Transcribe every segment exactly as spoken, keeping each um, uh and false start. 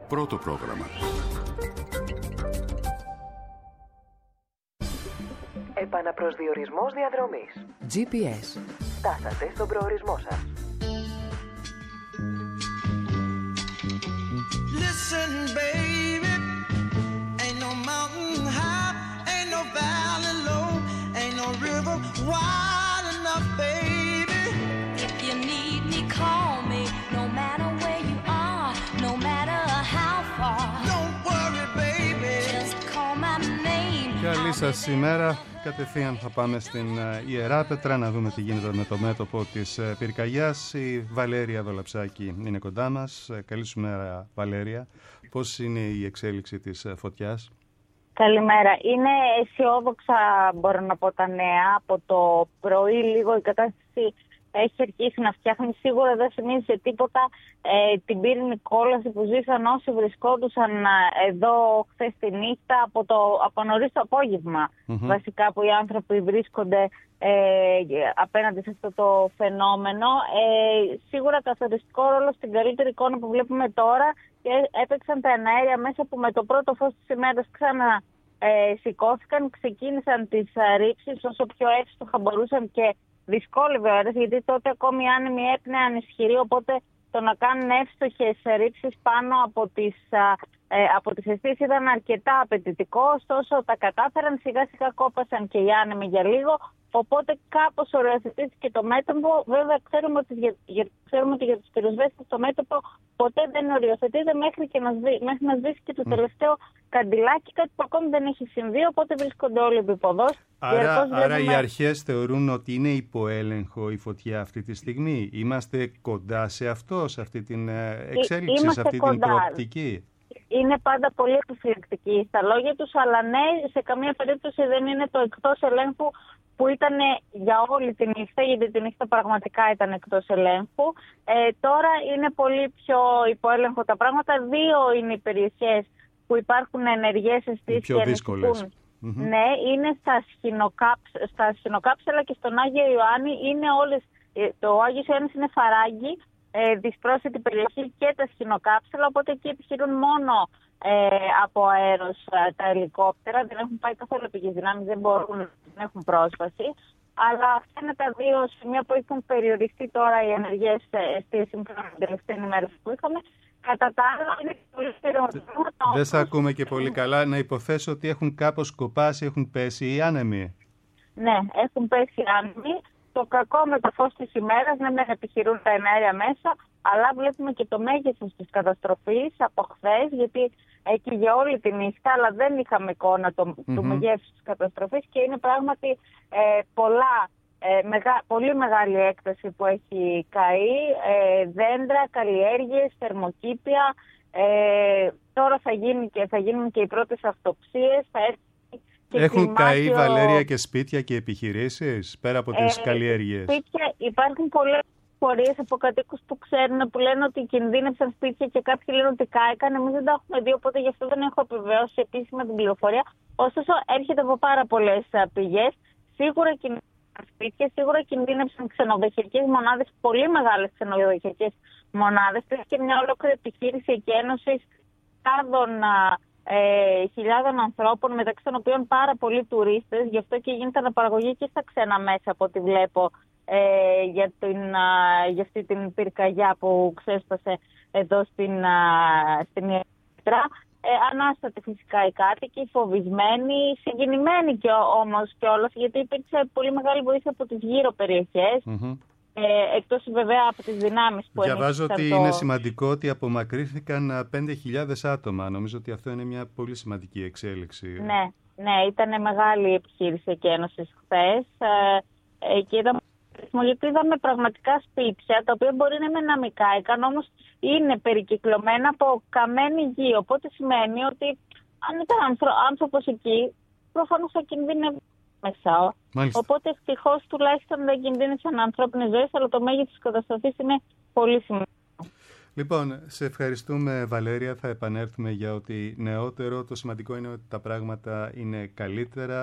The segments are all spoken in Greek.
Πρώτο πρόγραμμα. Επαναπροσδιορισμός διαδρομής. τζι πι ες. Φτάσατε στον προορισμό σας. Listen, baby, ain't no mountain high, ain't no valley low, ain't no river wide enough, baby. If you need me, call me, no matter where you are, no matter how far. Don't worry, baby. Just call my name. Καλή σας ημέρα. Κατευθείαν θα πάμε στην Ιεράπετρα να δούμε τι γίνεται με το μέτωπο της πυρκαγιάς. Η Βαλέρια Δολαψάκη είναι κοντά μας. Καλή σου μέρα, Βαλέρια. Πώς είναι η εξέλιξη της φωτιάς? Καλημέρα. Είναι αισιόδοξα, μπορώ να πω, τα νέα. Από το πρωί λίγο η κατάσταση έχει αρχίσει να φτιάχνει. Σίγουρα δεν θυμίζει σε τίποτα ε, την πύρινη κόλαση που ζήσαν όσοι βρισκόντουσαν εδώ χθες τη νύχτα από, το, από νωρίς το απόγευμα. Mm-hmm. Βασικά που οι άνθρωποι βρίσκονται ε, απέναντι σε αυτό το φαινόμενο. Ε, σίγουρα καθοριστικό ρόλο στην καλύτερη εικόνα που βλέπουμε τώρα και έπαιξαν τα εναέρια μέσα που με το πρώτο φως της ημέρας ξανά ε, σηκώθηκαν, ξεκίνησαν τις ρήψεις όσο πιο εύστοχα μπορούσαν και δυσκόλευε ο αέρας, γιατί τότε ακόμη οι άνεμοι έπνεαν ισχυροί, οπότε το να κάνουν εύστοχες ρήψεις πάνω από τις, ε, από τις αισθήσεις ήταν αρκετά απαιτητικό, ωστόσο τα κατάφεραν, σιγά σιγά κόπασαν και οι άνεμοι για λίγο, οπότε κάπως οριοθετήθηκε το μέτωπο. Βέβαια ξέρουμε ότι για, για, ξέρουμε ότι για τους πυροσβέστες το μέτωπο ποτέ δεν οριοθετείται μέχρι, και να, σβή, μέχρι να σβήσει και το mm. τελευταίο καντιλάκι, κάτι που ακόμη δεν έχει συμβεί, οπότε βρίσκονται όλοι επίποδος. Άρα, βλέπουμε... άρα οι αρχές θεωρούν ότι είναι υποέλεγχο η φωτιά αυτή τη στιγμή. Είμαστε κοντά σε αυτό, σε αυτή την εξέλιξη, Είμαστε σε αυτή κοντά. την προοπτική. Είναι πάντα πολύ επιφυλακτικοί στα λόγια τους, αλλά ναι, σε καμία περίπτωση δεν είναι το εκτός ελέγχου που ήταν για όλη τη νύχτα, γιατί τη νύχτα πραγματικά ήταν εκτός ελέγχου. Ε, τώρα είναι πολύ πιο υποέλεγχο τα πράγματα. Δύο είναι οι περιοχές που υπάρχουν ενεργές αισθήσεις πιο δύσκολες. Mm-hmm. Ναι, είναι στα, στα σχοινοκάψελα και στον Άγιο Ιωάννη. Είναι όλες, το Άγιος Ιωάννης είναι Φαράγγι, ε, δυσπρόσιτη περιοχή και τα σχοινοκάψελα, οπότε εκεί επιχειρούν μόνο ε, από αέρος ε, τα ελικόπτερα. Δεν έχουν πάει καθόλου επίγειες δυνάμεις, δεν μπορούν, δεν έχουν πρόσβαση. Αλλά αυτά είναι τα δύο σημεία που έχουν περιοριστεί τώρα οι ενεργές αισθήσεις σύμφωνα με την τελευταία ενημέρωση που είχαμε. Κατά τα άλλα είναι πολύ χειρότερο. Δεν σε ακούμε και πολύ καλά. Να υποθέσω ότι έχουν κάπως κοπάσει, έχουν πέσει οι άνεμοι. Ναι, έχουν πέσει οι άνεμοι. Το κακό με το φως της ημέρας, ναι, δεν επιχειρούν τα εναέρια μέσα, αλλά βλέπουμε και το μέγεθος της καταστροφής από χθες, γιατί εκεί για όλη τη νύχτα, αλλά δεν είχαμε εικόνα το, mm-hmm. του μεγέθους της καταστροφής και είναι πράγματι ε, πολλά, ε, μεγα, πολύ μεγάλη έκταση που έχει καεί, ε, δέντρα, καλλιέργειες, θερμοκήπια. Ε, τώρα θα, γίνει και, θα γίνουν και οι πρώτες αυτοψίες, θα έρθει. Έχουν καεί, Βαλέρια, και σπίτια και επιχειρήσεις πέρα από τις ε, καλλιέργειες? Σπίτια, υπάρχουν πολλές φορίες από κατοίκους που ξέρουν, που λένε ότι κινδύνευσαν σπίτια και κάποιοι λένε ότι κάηκαν. Εμείς δεν τα έχουμε δει, οπότε γι' αυτό δεν έχω επιβεβαιώσει επίσημα την πληροφορία. Ωστόσο, έρχεται από πάρα πολλές πηγές. Σίγουρα κινδύνευσαν σπίτια, σίγουρα κινδύνευσαν ξενοδοχειακές μονάδες, πολύ μεγάλες ξενοδοχειακές μονάδες. Υπήρχε και μια ολόκληρη επιχείρηση εκένωσης χιλιάδων Ε, χιλιάδων ανθρώπων, μεταξύ των οποίων πάρα πολλοί τουρίστες. Γι' αυτό και γίνεται αναπαραγωγή και στα ξένα μέσα, από ό,τι βλέπω, ε, για, την, α, για αυτή την πυρκαγιά που ξέσπασε εδώ στην, α, στην Ιεράπετρα. Ε, ανάστατοι φυσικά οι κάτοικοι, φοβισμένοι, συγκινημένοι και όμως κιόλας, γιατί υπήρξε πολύ μεγάλη βοήθεια από τις γύρω περιοχές. Mm-hmm. Ε, εκτός βέβαια από τις δυνάμεις που διαβάζω ότι το... είναι σημαντικό ότι απομακρύνθηκαν πέντε χιλιάδες άτομα. Νομίζω ότι αυτό είναι μια πολύ σημαντική εξέλιξη. Ναι, ναι, ήταν μεγάλη επιχείρηση εκένωσης χθες. Ε, ε, και είδαμε, γιατί είδαμε πραγματικά σπίτια, τα οποία μπορεί να είναι να μην κάηκαν, όμως είναι περικυκλωμένα από καμένη γη. Οπότε σημαίνει ότι αν ήταν άνθρω, άνθρωπος εκεί, προφανώς θα κινδύνευε μέσα. Μάλιστα. Οπότε ευτυχώς τουλάχιστον δεν κινδύνευσαν ανθρώπινες ζωές, αλλά το μέγεθος της καταστροφής είναι πολύ σημαντικό. Λοιπόν, σε ευχαριστούμε, Βαλέρια. Θα επανέλθουμε για ό,τι νεότερο. Το σημαντικό είναι ότι τα πράγματα είναι καλύτερα.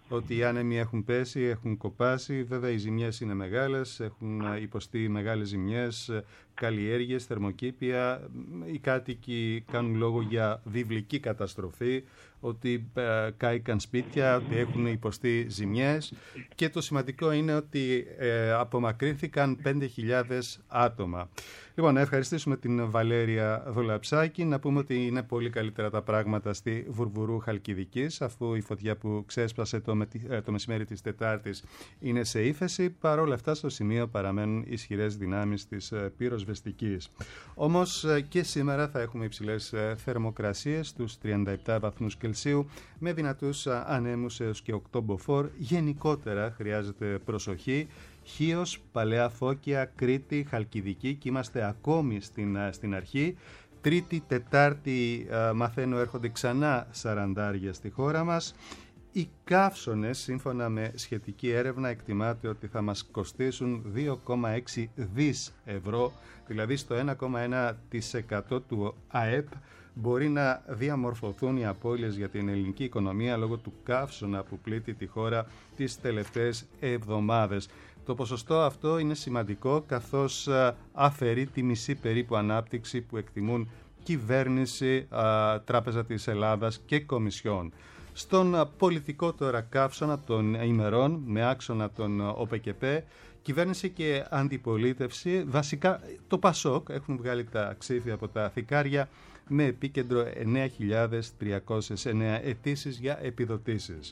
ότι οι άνεμοι έχουν πέσει, έχουν κοπάσει. Βέβαια οι ζημιές είναι μεγάλες, έχουν υποστεί μεγάλες ζημιές, καλλιέργειες, θερμοκήπια. Οι κάτοικοι κάνουν λόγο για βιβλική καταστροφή, ότι ε, κάηκαν σπίτια, ότι έχουν υποστεί ζημιές, και το σημαντικό είναι ότι ε, απομακρύνθηκαν πέντε χιλιάδες άτομα. Λοιπόν, να ευχαριστήσουμε την Βαλέρια Δολαψάκη, να πούμε ότι είναι πολύ καλύτερα τα πράγματα στη Βουρβουρού Χαλκιδικής, αφού η φωτιά που ξέσπασε το, με, το μεσημέρι της Τετάρτης είναι σε ύφεση. Παρ' όλα αυτά στο σημείο παραμένουν ισχυρές δυνάμεις της πυροσβεστικής. Όμως και σήμερα θα έχουμε υψηλές θερμοκρασίες, τους τριάντα επτά βαθμούς Κελσίου, με δυνατούς ανέμους έως και οκτώ μποφόρ. Γενικότερα χρειάζεται προσοχή. Χίος, Παλαιά Φώκια, Κρήτη, Χαλκιδική, και είμαστε ακόμη στην, στην αρχή. Τρίτη, Τετάρτη μαθαίνω έρχονται ξανά σαραντάρια στη χώρα μας. Οι καύσωνες, σύμφωνα με σχετική έρευνα, εκτιμάται ότι θα μας κοστίσουν δύο κόμμα έξι δις ευρώ, δηλαδή στο ένα κόμμα ένα τοις εκατό του ΑΕΠ. Μπορεί να διαμορφωθούν οι απώλειες για την ελληνική οικονομία λόγω του καύσωνα που πλήττει τη χώρα τις τελευταίες εβδομάδες. Το ποσοστό αυτό είναι σημαντικό, καθώς αφαιρεί τη μισή περίπου ανάπτυξη που εκτιμούν κυβέρνηση, Τράπεζα της Ελλάδας και Κομισιόν. Στον πολιτικό τώρα καύσωνα των ημερών, με άξονα τον ΟΠΕΚΕΠΕ, κυβέρνηση και αντιπολίτευση, βασικά το ΠΑΣΟΚ, έχουν βγάλει τα ξύφια από τα θικάρια, με επίκεντρο εννέα χιλιάδες τριακόσιες εννέα αιτήσεις για επιδοτήσεις.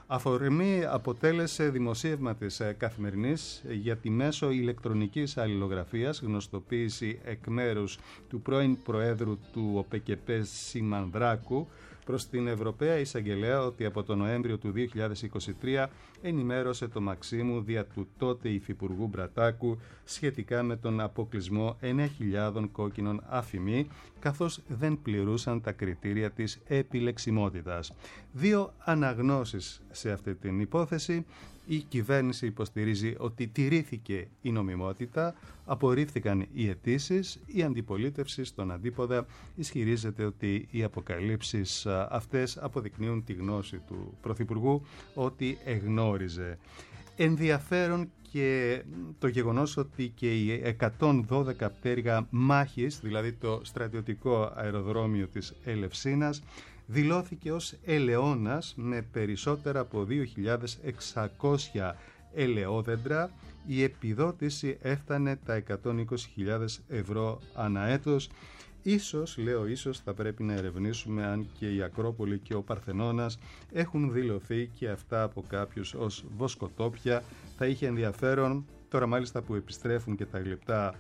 Αφορμή αποτέλεσε δημοσίευμα της Καθημερινής για τη μέσω ηλεκτρονικής αλληλογραφίας γνωστοποίηση εκ μέρους του πρώην Προέδρου του ΟΠΕΚΕΠΕ Σιμανδράκου προς την Ευρωπαία Εισαγγελέα ότι από τον Νοέμβριο του δύο χιλιάδες είκοσι τρία ενημέρωσε το Μαξίμου δια του τότε Υφυπουργού Μπρατάκου σχετικά με τον αποκλεισμό εννέα χιλιάδων κόκκινων αφημί, καθώς δεν πληρούσαν τα κριτήρια της επιλεξιμότητας. Δύο αναγνώσεις σε αυτή την υπόθεση. Η κυβέρνηση υποστηρίζει ότι τηρήθηκε η νομιμότητα, απορρίφθηκαν οι αιτήσεις. Η αντιπολίτευση στον αντίποδα ισχυρίζεται ότι οι αποκαλύψεις αυτές αποδεικνύουν τη γνώση του Πρωθυπουργού ότι εγνώριζε. Ενδιαφέρον και το γεγονός ότι και οι εκατόν δώδεκα πτέρυγα μάχης, δηλαδή το στρατιωτικό αεροδρόμιο της Ελευσίνας, δηλώθηκε ως ελαιώνας με περισσότερα από δύο χιλιάδες εξακόσια ελαιόδεντρα. Η επιδότηση έφτανε τα εκατόν είκοσι χιλιάδες ευρώ ανά έτος. Ίσως, λέω ίσως, θα πρέπει να ερευνήσουμε αν και η Ακρόπολη και ο Παρθενώνας έχουν δηλωθεί και αυτά από κάποιους ως βοσκοτόπια. Θα είχε ενδιαφέρον, τώρα μάλιστα που επιστρέφουν και τα γλυπτά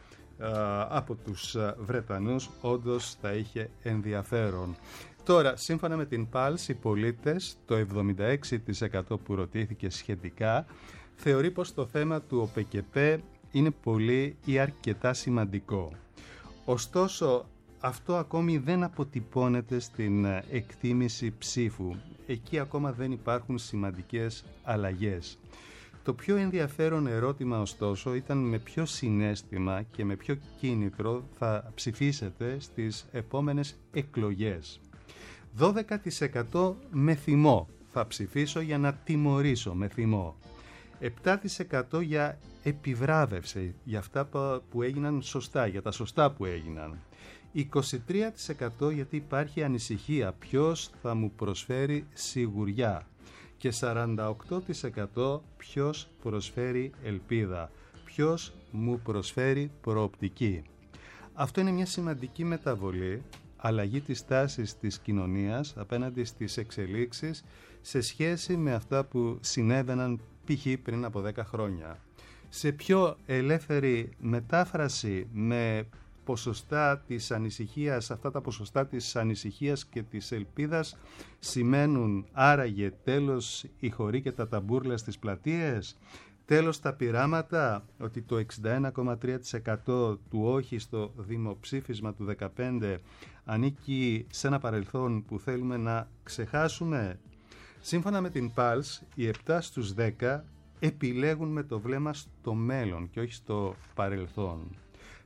από τους Βρετανούς, όντως θα είχε ενδιαφέρον. Τώρα, σύμφωνα με την Pulse, οι πολίτες, το εβδομήντα έξι τοις εκατό που ρωτήθηκε σχετικά, θεωρεί πως το θέμα του ΟΠΕΚΕΠΕ είναι πολύ ή αρκετά σημαντικό. Ωστόσο, αυτό ακόμη δεν αποτυπώνεται στην εκτίμηση ψήφου. Εκεί ακόμα δεν υπάρχουν σημαντικές αλλαγές. Το πιο ενδιαφέρον ερώτημα, ωστόσο, ήταν με ποιο συναίσθημα και με ποιο κίνητρο θα ψηφίσετε στις επόμενες εκλογές. δώδεκα τοις εκατό με θυμό. Θα ψηφίσω για να τιμωρήσω με θυμό. επτά τοις εκατό για επιβράβευση, για αυτά που έγιναν σωστά, για τα σωστά που έγιναν. είκοσι τρία τοις εκατό γιατί υπάρχει ανησυχία, ποιος θα μου προσφέρει σιγουριά. Και σαράντα οκτώ τοις εκατό ποιος προσφέρει ελπίδα, ποιος μου προσφέρει προοπτική. Αυτό είναι μια σημαντική μεταβολή, αλλαγή της τάσης της κοινωνίας απέναντι στις εξελίξεις σε σχέση με αυτά που συνέβαιναν π.χ. πριν από δέκα χρόνια. Σε πιο ελεύθερη μετάφραση, με ποσοστά της ανησυχίας, αυτά τα ποσοστά της ανησυχίας και της ελπίδας σημαίνουν άραγε τέλος οι χωροί και τα ταμπούρλα στις πλατείες, τέλος τα πειράματα, ότι το εξήντα ένα κόμμα τρία τοις εκατό του όχι στο δημοψήφισμα του δεκαπέντε ανήκει σε ένα παρελθόν που θέλουμε να ξεχάσουμε. Σύμφωνα με την Pulse, οι επτά στους δέκα επιλέγουν με το βλέμμα στο μέλλον και όχι στο παρελθόν.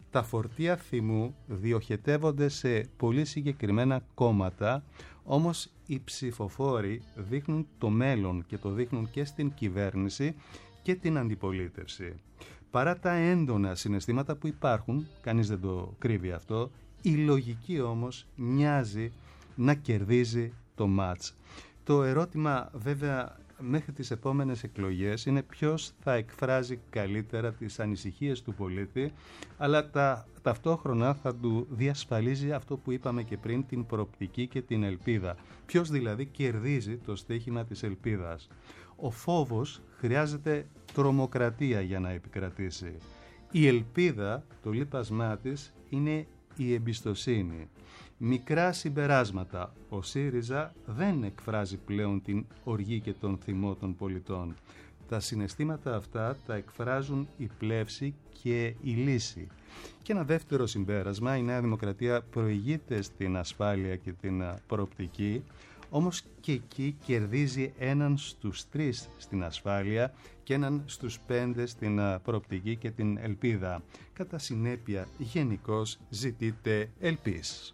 τα φορτία θυμού διοχετεύονται σε πολύ συγκεκριμένα κόμματα, όμως οι ψηφοφόροι δείχνουν το μέλλον και το δείχνουν και στην κυβέρνηση και την αντιπολίτευση. Παρά τα έντονα συναισθήματα που υπάρχουν, κανείς δεν το κρύβει αυτό, η λογική όμως μοιάζει να κερδίζει το μάτς. Το ερώτημα βέβαια μέχρι τις επόμενες εκλογές είναι ποιος θα εκφράζει καλύτερα τις ανησυχίες του πολίτη, αλλά τα, ταυτόχρονα θα του διασφαλίζει αυτό που είπαμε και πριν, την προοπτική και την ελπίδα. Ποιος δηλαδή κερδίζει το στοίχημα της ελπίδας. Ο φόβος χρειάζεται τρομοκρατία για να επικρατήσει. Η ελπίδα, το λείπασμά της, είναι η εμπιστοσύνη. Μικρά συμπεράσματα. Ο ΣΥΡΙΖΑ δεν εκφράζει πλέον την οργή και τον θυμό των πολιτών. Τα συναισθήματα αυτά τα εκφράζουν η πλεύση και η λύση. Και ένα δεύτερο συμπέρασμα, η Νέα Δημοκρατία προηγείται στην ασφάλεια και την προοπτική, όμως και εκεί κερδίζει έναν στους τρεις στην ασφάλεια και έναν στους πέντε στην προοπτική και την ελπίδα. Κατά συνέπεια, γενικώς ζητείται ελπίς.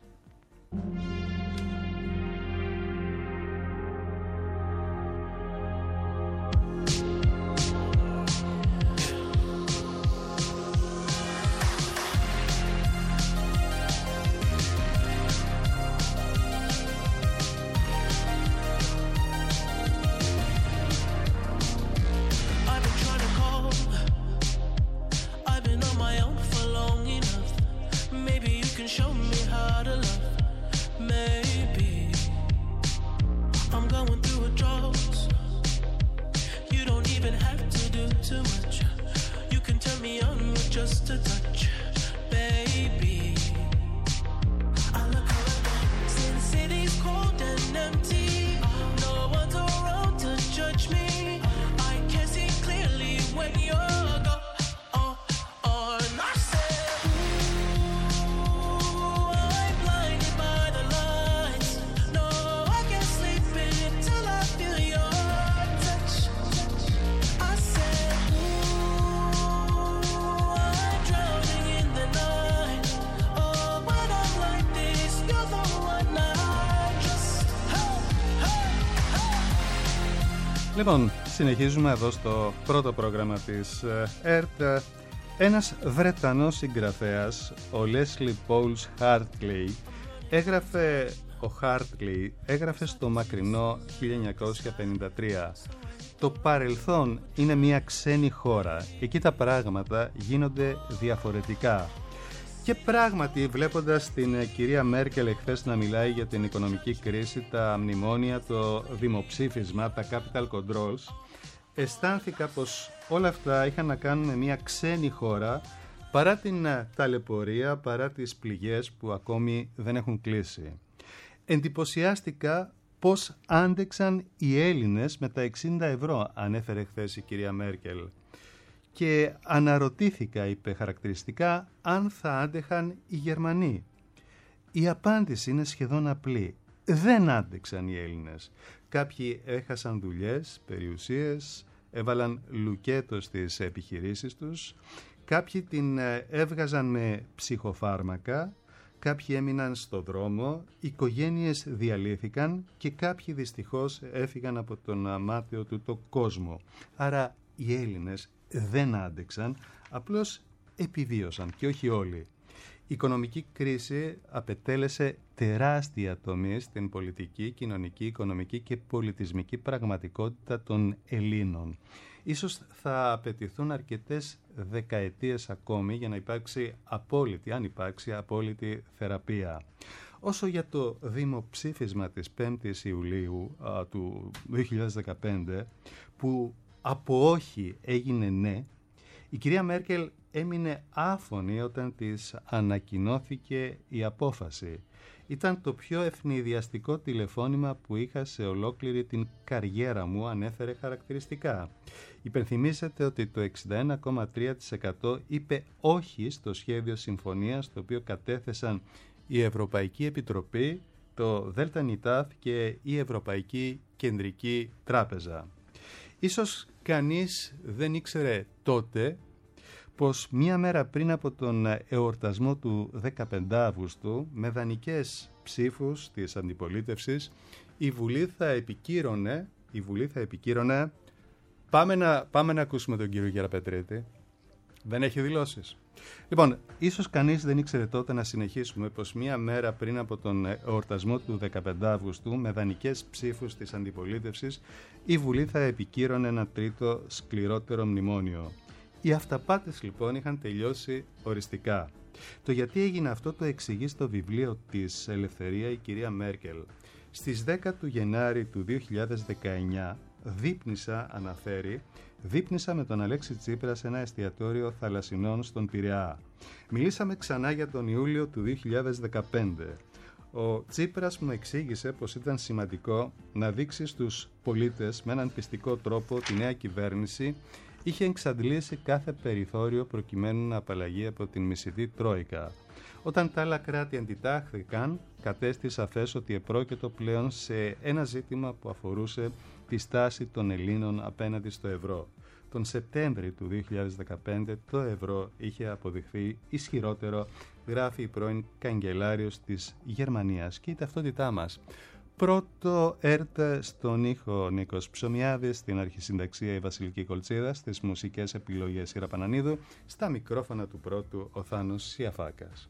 Λοιπόν, συνεχίζουμε εδώ στο πρώτο πρόγραμμα της ΕΡΤ. Ένας Βρετανός συγγραφέας, ο Λέσλι Πόλς Χάρτλεϊ, έγραφε, ο Χάρτλεϊ έγραφε στο μακρινό χίλια εννιακόσια πενήντα τρία. Το παρελθόν είναι μια ξένη χώρα. Εκεί τα πράγματα γίνονται διαφορετικά. Και πράγματι, βλέποντας την κυρία Μέρκελ εχθές να μιλάει για την οικονομική κρίση, τα μνημόνια, το δημοψήφισμα, τα capital controls, αισθάνθηκα πως όλα αυτά είχαν να κάνουν με μια ξένη χώρα, παρά την ταλαιπωρία, παρά τις πληγές που ακόμη δεν έχουν κλείσει. Εντυπωσιάστηκα πως άντεξαν οι Έλληνες με τα εξήντα ευρώ, ανέφερε χθες η κυρία Μέρκελ. Και αναρωτήθηκα, είπε χαρακτηριστικά, αν θα άντεχαν οι Γερμανοί. Η απάντηση είναι σχεδόν απλή. Δεν άντεξαν οι Έλληνες. Κάποιοι έχασαν δουλειές, περιουσίες, έβαλαν λουκέτο στις επιχειρήσεις τους, κάποιοι την έβγαζαν με ψυχοφάρμακα, κάποιοι έμειναν στο δρόμο, οικογένειες διαλύθηκαν και κάποιοι δυστυχώς έφυγαν από τον αμάτιο του το κόσμο. Άρα οι Έλληνες δεν άντεξαν, απλώς επιβίωσαν και όχι όλοι. Η οικονομική κρίση απετέλεσε τεράστια τομή στην πολιτική, κοινωνική, οικονομική και πολιτισμική πραγματικότητα των Ελλήνων. Ίσως θα απαιτηθούν αρκετές δεκαετίες ακόμη για να υπάρξει απόλυτη, αν υπάρξει απόλυτη θεραπεία. Όσο για το δημοψήφισμα της πέμπτης Ιουλίου α, του δύο χιλιάδες δεκαπέντε, που από όχι έγινε ναι, η κυρία Μέρκελ έμεινε άφωνη όταν της ανακοινώθηκε η απόφαση. Ήταν το πιο ευνηδιαστικό τηλεφώνημα που είχα σε ολόκληρη την καριέρα μου, ανέφερε χαρακτηριστικά. Υπενθυμίζεται ότι το εξήντα ένα κόμμα τρία τοις εκατό είπε όχι στο σχέδιο συμφωνίας, το οποίο κατέθεσαν η Ευρωπαϊκή Επιτροπή, το ΔΝΤ και η Ευρωπαϊκή Κεντρική Τράπεζα. Ίσως κανείς δεν ήξερε τότε πως μία μέρα πριν από τον εορτασμό του δεκαπέντε Αυγούστου, με δανεικές ψήφους της αντιπολίτευσης, η Βουλή θα επικύρωνε, η Βουλή θα επικύρωνε, πάμε να, πάμε να ακούσουμε τον κύριο Γεραπετρίτη, δεν έχει δηλώσεις. Λοιπόν, ίσως κανείς δεν ήξερε τότε, να συνεχίσουμε, πως μία μέρα πριν από τον εορτασμό του δεκαπέντε Αυγούστου, με δανεικές ψήφους της αντιπολίτευσης, η Βουλή θα επικύρωνε ένα τρίτο σκληρότερο μνημόνιο. Οι αυταπάτες λοιπόν είχαν τελειώσει οριστικά. Το γιατί έγινε αυτό το εξηγεί στο βιβλίο της Ελευθερία η κυρία Μέρκελ. Στις δέκα του Γενάρη του δύο χιλιάδες δεκαεννιά, δείπνησα, αναφέρει, δείπνησα με τον Αλέξη Τσίπρα σε ένα εστιατόριο θαλασσινών στον Πειραιά. Μιλήσαμε ξανά για τον Ιούλιο του δύο χιλιάδες δεκαπέντε. Ο Τσίπρας μου εξήγησε πως ήταν σημαντικό να δείξει στους πολίτες με έναν πιστικό τρόπο τη νέα κυβέρνηση είχε εξαντλήσει κάθε περιθώριο προκειμένου να απαλλαγεί από την μισητή Τρόικα. Όταν τα άλλα κράτη αντιτάχθηκαν, κατέστη σαφές ότι επρόκειτο πλέον σε ένα ζήτημα που αφορούσε τη στάση των Ελλήνων απέναντι στο ευρώ. Τον Σεπτέμβρη του δύο χιλιάδες δεκαπέντε το ευρώ είχε αποδειχθεί ισχυρότερο, γράφει η πρώην καγκελάριος της Γερμανίας και η ταυτότητά μας. Πρώτο ΕΡΤ στον ήχο Νίκος Ψωμιάδης, στην αρχισυνταξία η Βασιλική Κολτσίδα, στις μουσικές επιλογές η Ραπανανίδου, στα μικρόφωνα του πρώτου ο Θάνος Σιαφάκας.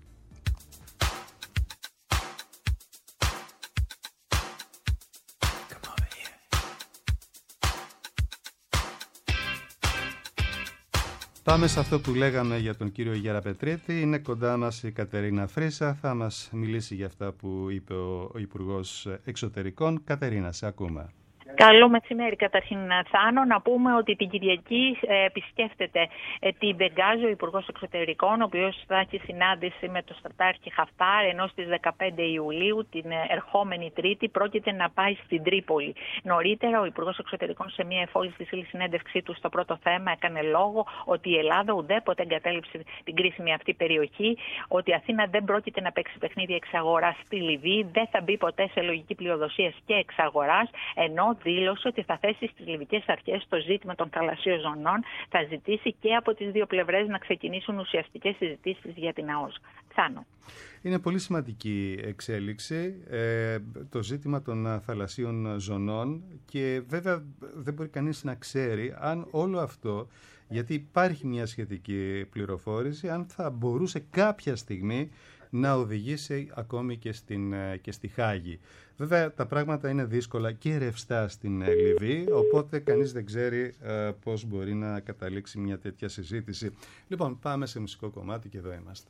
Πάμε σε αυτό που λέγαμε για τον κύριο Γεραπετρίτη. Είναι κοντά μας η Κατερίνα Φρύσα. Θα μας μιλήσει για αυτά που είπε ο Υπουργός Εξωτερικών. Κατερίνα, σε ακούμε. Καλό μεσημέρι καταρχήν, Θάνο. Να πούμε ότι την Κυριακή ε, επισκέφτεται ε, την Μπενγκάζη ο Υπουργός Εξωτερικών, ο οποίος θα έχει συνάντηση με τον στρατάρχη Χαφτάρ, ενώ στις δεκαπέντε Ιουλίου, την ε, ερχόμενη Τρίτη, πρόκειται να πάει στην Τρίπολη. Νωρίτερα, ο Υπουργός Εξωτερικών, σε μια εφόλης της ύλης συνέντευξή του στο πρώτο θέμα, έκανε λόγο ότι η Ελλάδα ουδέποτε εγκατέλειψε την κρίσιμη αυτή περιοχή, ότι η Αθήνα δεν πρόκειται να παίξει παιχνίδια εξαγοράς στη Λιβύη, δεν θα μπει ποτέ σε λογική πλειοδοσίας και εξαγοράς, ενώ δήλωσε ότι θα θέσει στις λιβικές αρχές το ζήτημα των θαλασσίων ζωνών, θα ζητήσει και από τις δύο πλευρές να ξεκινήσουν ουσιαστικές συζητήσεις για την ΑΟΣ. Θάνο. Είναι πολύ σημαντική εξέλιξη ε, το ζήτημα των θαλασσίων ζωνών και βέβαια δεν μπορεί κανείς να ξέρει αν όλο αυτό, γιατί υπάρχει μια σχετική πληροφόρηση, αν θα μπορούσε κάποια στιγμή να οδηγήσει ακόμη και, στην, και στη Χάγη. Βέβαια τα πράγματα είναι δύσκολα και ρευστά στην Λιβύη, οπότε κανείς δεν ξέρει ε, πώς μπορεί να καταλήξει μια τέτοια συζήτηση. Λοιπόν, πάμε σε μουσικό κομμάτι και εδώ είμαστε.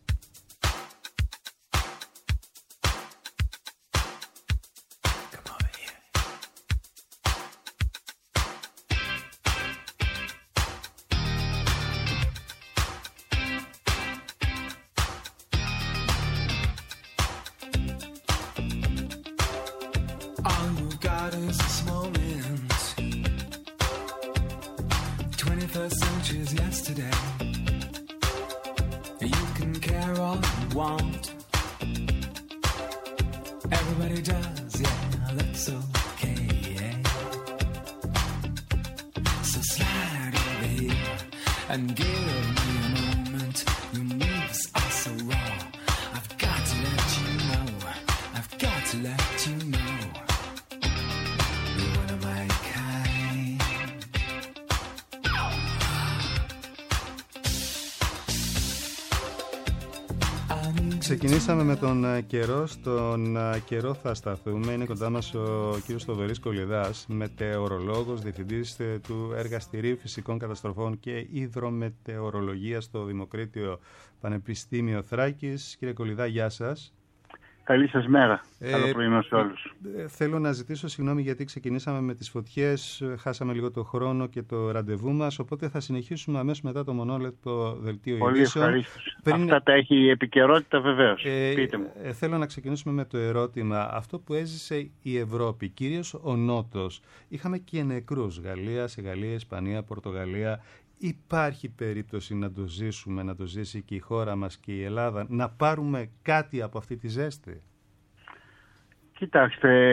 Ξεκινήσαμε με τον καιρό, στον καιρό θα σταθούμε. Είναι κοντά μας ο κύριος Θοδωρής Κολιδάς, μετεωρολόγος, διευθυντής του Εργαστηρίου Φυσικών Καταστροφών και Υδρομετεωρολογίας στο Δημοκρίτιο Πανεπιστήμιο Θράκης. Κύριε Κολιδά, γεια σας. Καλή σας μέρα. Ε, Καλό πρωινό σε όλους. Ε, θέλω να ζητήσω συγγνώμη γιατί ξεκινήσαμε με τις φωτιές, χάσαμε λίγο το χρόνο και το ραντεβού μας, οπότε θα συνεχίσουμε αμέσως μετά το μονόλεπτο δελτίο ειδήσεων. Πολύ ευχαρίστως. Πριν... Αυτά τα έχει η επικαιρότητα βεβαίως. Ε, Πείτε μου. Ε, θέλω να ξεκινήσουμε με το ερώτημα. Αυτό που έζησε η Ευρώπη, κυρίως ο Νότος, είχαμε και νεκρούς. Γαλλία, σε Γαλλία, Ισπανία, Πορτογαλία. Υπάρχει περίπτωση να το ζήσουμε, να το ζήσει και η χώρα μας και η Ελλάδα, να πάρουμε κάτι από αυτή τη ζέστη? Κοιτάξτε,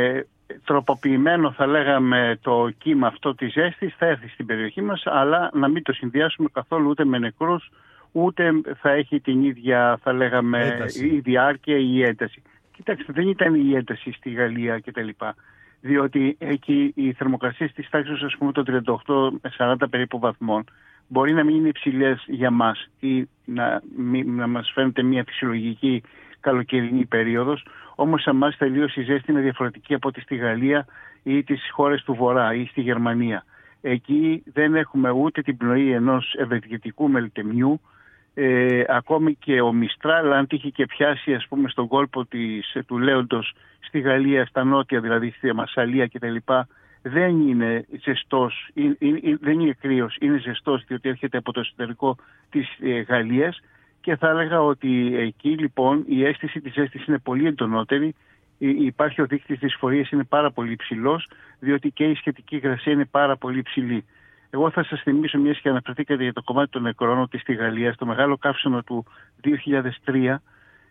τροποποιημένο θα λέγαμε το κύμα αυτό της ζέστης θα έρθει στην περιοχή μας, αλλά να μην το συνδυάσουμε καθόλου ούτε με νεκρούς, ούτε θα έχει την ίδια, θα λέγαμε, ένταση. Η διάρκεια ή η ένταση. Κοιτάξτε, δεν ήταν η ένταση στη Γαλλία κτλ. Διότι εκεί οι θερμοκρασίες της τάξης, ας πούμε, των τριάντα οκτώ με σαράντα περίπου βαθμών μπορεί να μην είναι υψηλές για μας ή να, να μας φαίνεται μια φυσιολογική καλοκαιρινή περίοδος, όμως σε εμάς τελείως η ζέστη είναι διαφορετική από ό,τι στη Γαλλία ή τις χώρες του Βορρά ή στη Γερμανία. Εκεί δεν έχουμε ούτε την πνοή ενός ευεργετικού μελτεμιού, ε, ακόμη και ο Μιστράλ, αν τύχει και πιάσει, ας πούμε, στον κόλπο της, του Λέοντος στη Γαλλία, στα νότια, δηλαδή στη Μασσαλία κτλ., δεν είναι ζεστός, είναι, είναι, δεν είναι κρύος, είναι ζεστός, διότι έρχεται από το εσωτερικό της ε, Γαλλίας. Και θα έλεγα ότι εκεί λοιπόν η αίσθηση της ζέστης είναι πολύ εντονότερη. Υπάρχει ο δείκτης δυσφορίας, είναι πάρα πολύ υψηλός, διότι και η σχετική υγρασία είναι πάρα πολύ υψηλή. Εγώ θα σας θυμίσω, μιας και αναφερθήκατε για το κομμάτι των νεκρών, ότι στη Γαλλία, στο μεγάλο καύσωνα του δύο χιλιάδες τρία,